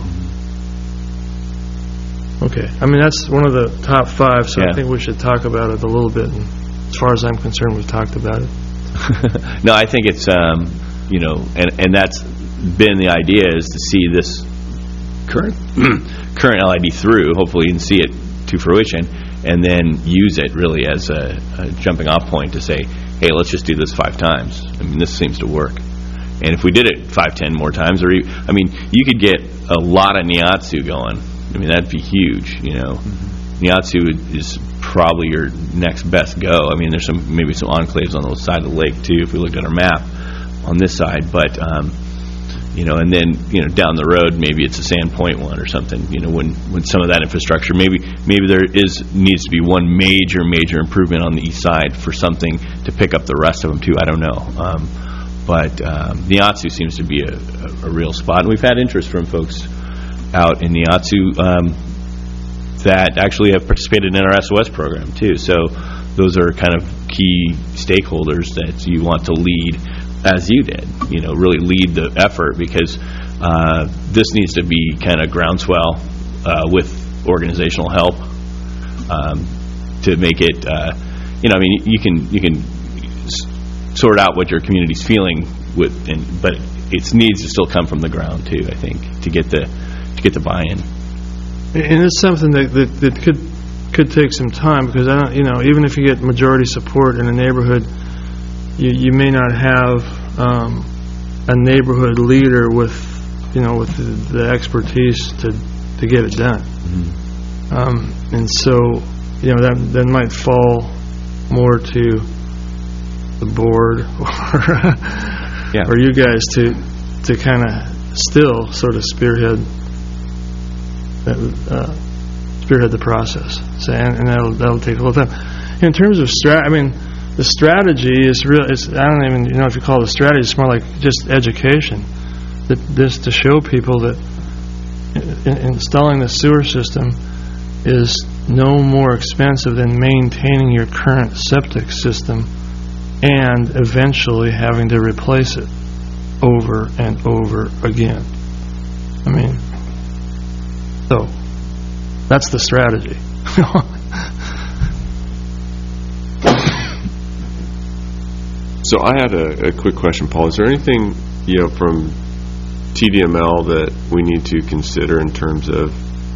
okay. That's one of the top 5, so I think we should talk about it a little bit. And as far as I'm concerned, we've talked about it. No, I think it's, and that's been the idea, is to see this current LID through. Hopefully you can see it to fruition, and then use it really as a jumping off point to say, hey, let's just do this 5 times. This seems to work. And if we did it 5, 10 more times, you could get a lot of Niatsu going. That'd be huge, Niatsu is probably your next best go. There's maybe some enclaves on the side of the lake too, if we looked at our map on this side, but and then down the road maybe it's a Sandpoint one or something. When some of that infrastructure, maybe there needs to be one major improvement on the east side for something to pick up the rest of them too. I don't know, but Niatsu seems to be a real spot, and we've had interest from folks out in Niatsu that actually have participated in our SOS program too. So those are kind of key stakeholders that you want to lead, as you did, really lead the effort, because this needs to be kind of groundswell with organizational help to make it, you can sort out what your community's feeling with, but it needs to still come from the ground too, I think, to get the buy-in. And it's something that could take some time, because even if you get majority support in a neighborhood, you may not have a neighborhood leader with the expertise to get it done. Mm-hmm. And so that might fall more to the board or you guys to kind of still sort of spearhead the process. So, and that'll take a little time. In terms of the strategy is real. I don't even know if you call it a strategy. It's more like just education. This to show people that installing the sewer system is no more expensive than maintaining your current septic system and eventually having to replace it over and over again. So that's the strategy. So I had a quick question, Paul. Is there anything, from TDML that we need to consider in terms of,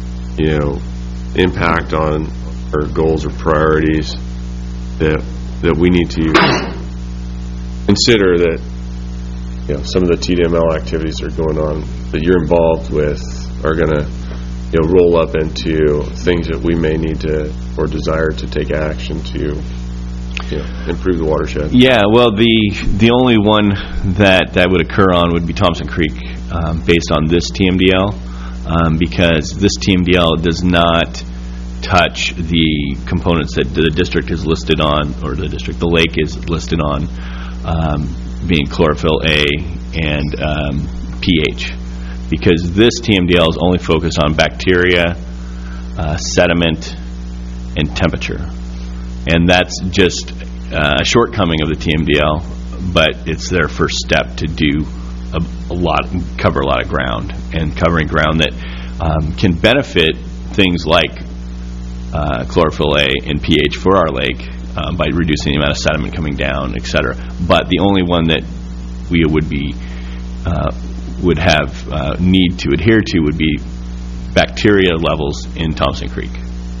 impact on our goals or priorities that we need to consider that, some of the TDML activities that are going on that you're involved with are going to, roll up into things that we may need to or desire to take action to improve the watershed? Yeah, well, the only one that would occur on would be Thompson Creek, based on this TMDL, because this TMDL does not touch the components that the district is listed on, or the lake is listed on, being chlorophyll A and pH. because this TMDL is only focused on bacteria, sediment, and temperature. And that's just a shortcoming of the TMDL, but it's their first step to do cover a lot of ground, and covering ground that can benefit things like chlorophyll A and pH for our lake by reducing the amount of sediment coming down, etc. But the only one that we would have need to adhere to would be bacteria levels in Thompson Creek.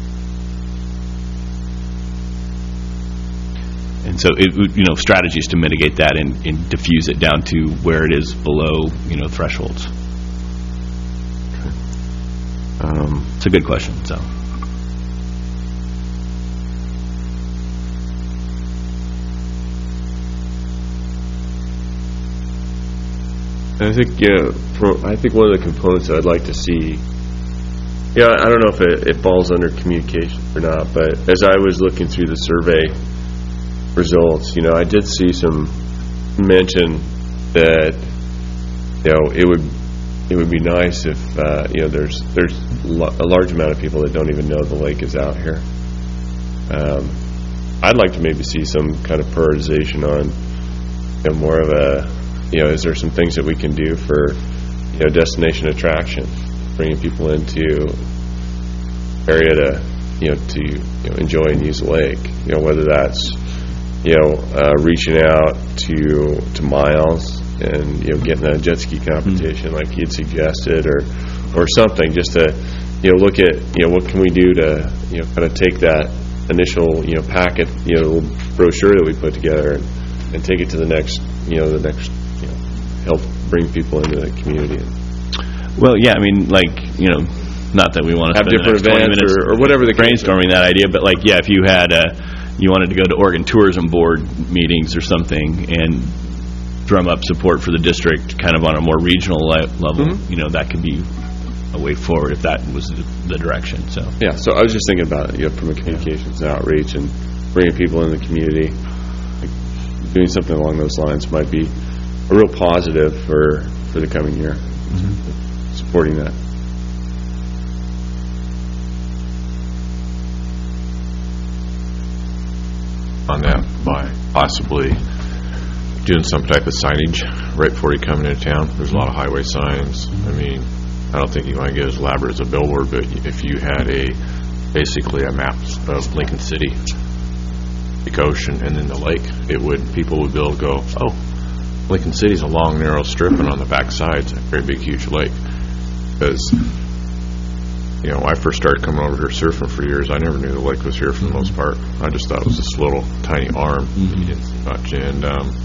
And so, strategies to mitigate that and diffuse it down to where it is below, thresholds. It's a good question. So, I think one of the components that I'd like to see, I don't know if it falls under communication or not, but as I was looking through the survey results, I did see some mention that it would be nice if there's a large amount of people that don't even know the lake is out here. I'd like to maybe see some kind of prioritization on more of a is there some things that we can do for destination attraction, bringing people into area to enjoy and use the lake, whether that's reaching out to Miles and getting a jet ski competition like you'd suggested, or something, just to look at what can we do to kind of take that initial packet brochure that we put together and take it to the next help bring people into the community. Well, yeah, I mean, not that we want to have spend different the next 20 events minutes or whatever the brainstorming that idea, but if you had you wanted to go to Oregon Tourism Board meetings or something and drum up support for the district kind of on a more regional level, that could be a way forward if that was the direction. So so I was just thinking about from a communications and outreach and bringing people in the community, doing something along those lines might be a real positive for the coming year. Supporting that. On that, by possibly doing some type of signage right before you come into town. There's a lot of highway signs. I mean, I don't think you want to get as elaborate as a billboard, but if you had basically a map of Lincoln City, the ocean, and then the lake, people would be able to go, oh, Lincoln City's a long, narrow strip, and on the back side's a very big, huge lake. Because, when I first started coming over here surfing for years, I never knew the lake was here for the most part. I just thought it was this little tiny arm that you didn't see much. And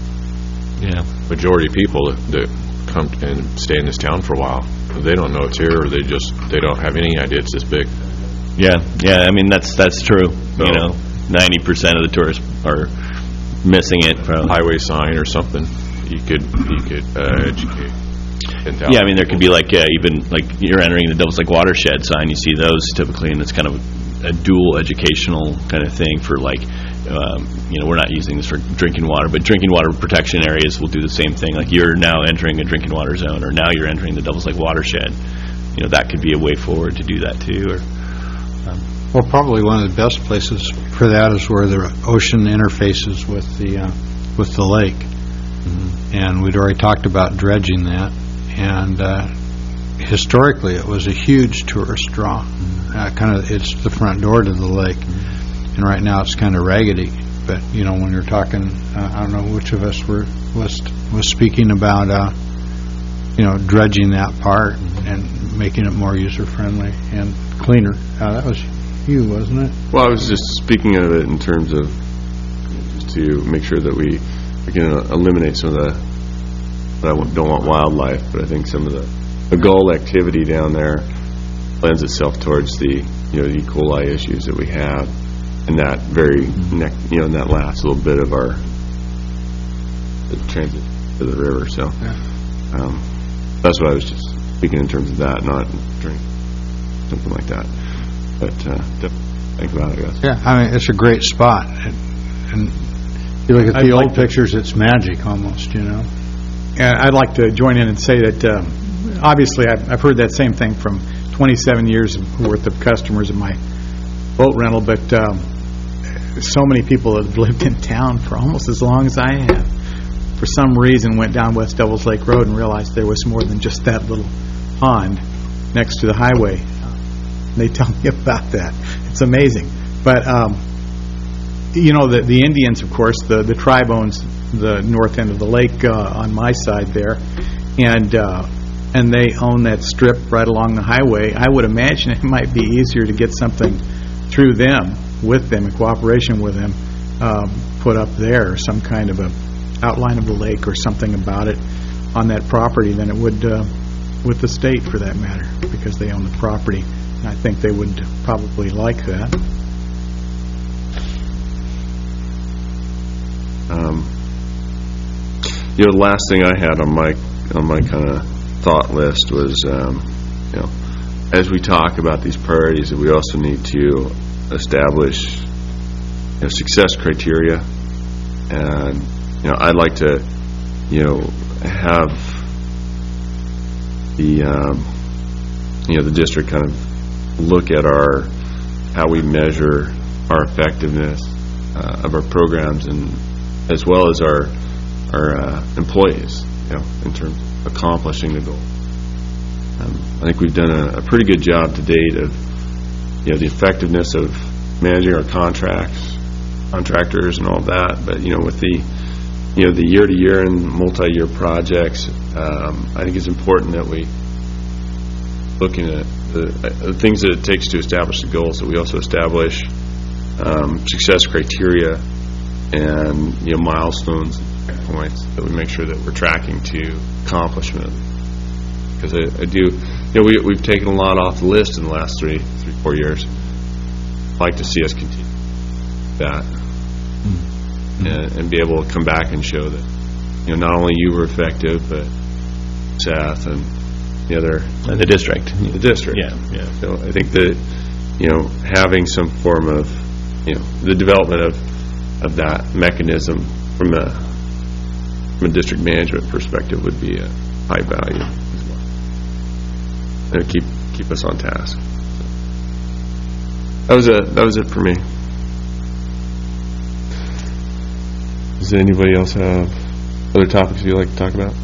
majority of people that come and stay in this town for a while, they don't know it's here, or they don't have any idea it's this big. Yeah, I mean, that's true. So, 90% of the tourists are missing it from highway sign or something. You could educate. Yeah, I mean, there could be even you're entering the Devil's Lake watershed sign. You see those typically, and it's kind of a dual educational kind of thing for we're not using this for drinking water, but drinking water protection areas will do the same thing. Like, you're now entering a drinking water zone, or now you're entering the Devil's Lake watershed. That could be a way forward to do that too. Well, probably one of the best places for that is where the ocean interfaces with the lake. And we'd already talked about dredging that, and historically it was a huge tourist draw. It's the front door to the lake, and right now it's kind of raggedy. But when you're talking, I don't know which of us was speaking about dredging that part and making it more user friendly and cleaner. That was you, wasn't it? Well, I was just speaking of it in terms of just to make sure that we can eliminate some of I don't want wildlife, but I think some of the gull activity down there lends itself towards the the E. coli issues that we have, and that in that last little bit of our transit to the river. So that's what I was just speaking in terms of that, not drink something like that. But think about it, I guess. Yeah, I mean, it's a great spot, and you look at the old pictures, it's magic almost, And I'd like to join in and say that obviously, I've heard that same thing from 27 years worth of customers of my boat rental, but so many people have lived in town for almost as long as I have. For some reason, went down West Devils Lake Road and realized there was more than just that little pond next to the highway. They tell me about that. It's amazing. But, the Indians, of course, the tribe owns the north end of the lake on my side there, and they own that strip right along the highway. I would imagine it might be easier to get something through them, with them, in cooperation with them, put up there, or some kind of a outline of the lake or something about it on that property than it would with the state, for that matter, because they own the property. And I think they would probably like that. The last thing I had on my kind of thought list was, as we talk about these priorities, that we also need to establish success criteria, and I'd like to have the district kind of look at how we measure our effectiveness of our programs, and as well as our employees, in terms of accomplishing the goal. I think we've done a pretty good job to date of the effectiveness of managing our contractors and all that, but with the year-to-year and multi-year projects, I think it's important that we looking at the things that it takes to establish the goals, that we also establish success criteria and milestones and checkpoints that we make sure that we're tracking to accomplishment. Because I do, we've taken a lot off the list in the last 4 years. I'd like to see us continue that and be able to come back and show that not only you were effective, but Seth and the other the district. Yeah. So I think that having some form of the development of that mechanism from a district management perspective would be a high value as well. And keep us on task. That was it for me. Does anybody else have other topics you'd like to talk about?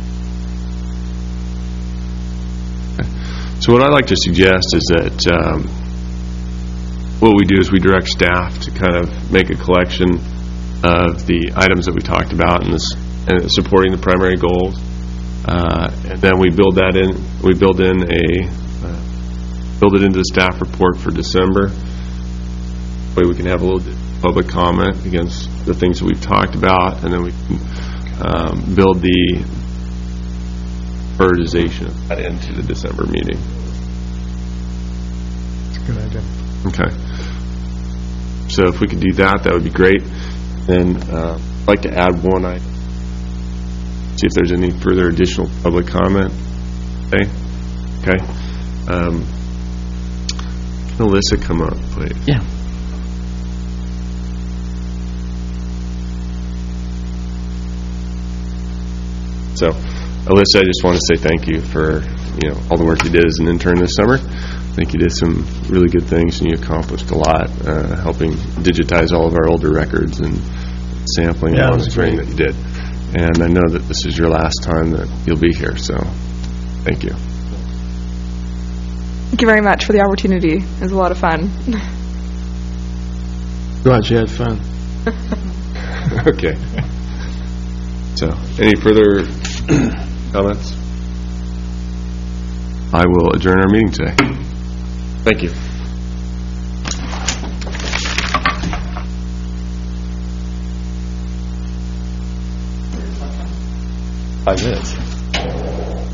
Okay. So what I'd like to suggest is that what we do is we direct staff to kind of make a collection of the items that we talked about and supporting the primary goals, and then we build it into the staff report for December. That way we can have a little public comment against the things that we've talked about, and then we can build the prioritization of that into the December meeting. That's a good idea. Okay. So if we could do that, that would be great. Then I'd like to add one item. See if there's any further additional public comment. Okay. Can Alyssa come up, please? Yeah. So, Alyssa, I just want to say thank you for all the work you did as an intern this summer. I think you did some really good things, and you accomplished a lot, helping digitize all of our older records and sampling all the training that you did. And I know that this is your last time that you'll be here, so thank you. Thank you very much for the opportunity. It was a lot of fun. Glad you had fun. Okay. So, any further comments? I will adjourn our meeting today. Thank you. 5 minutes.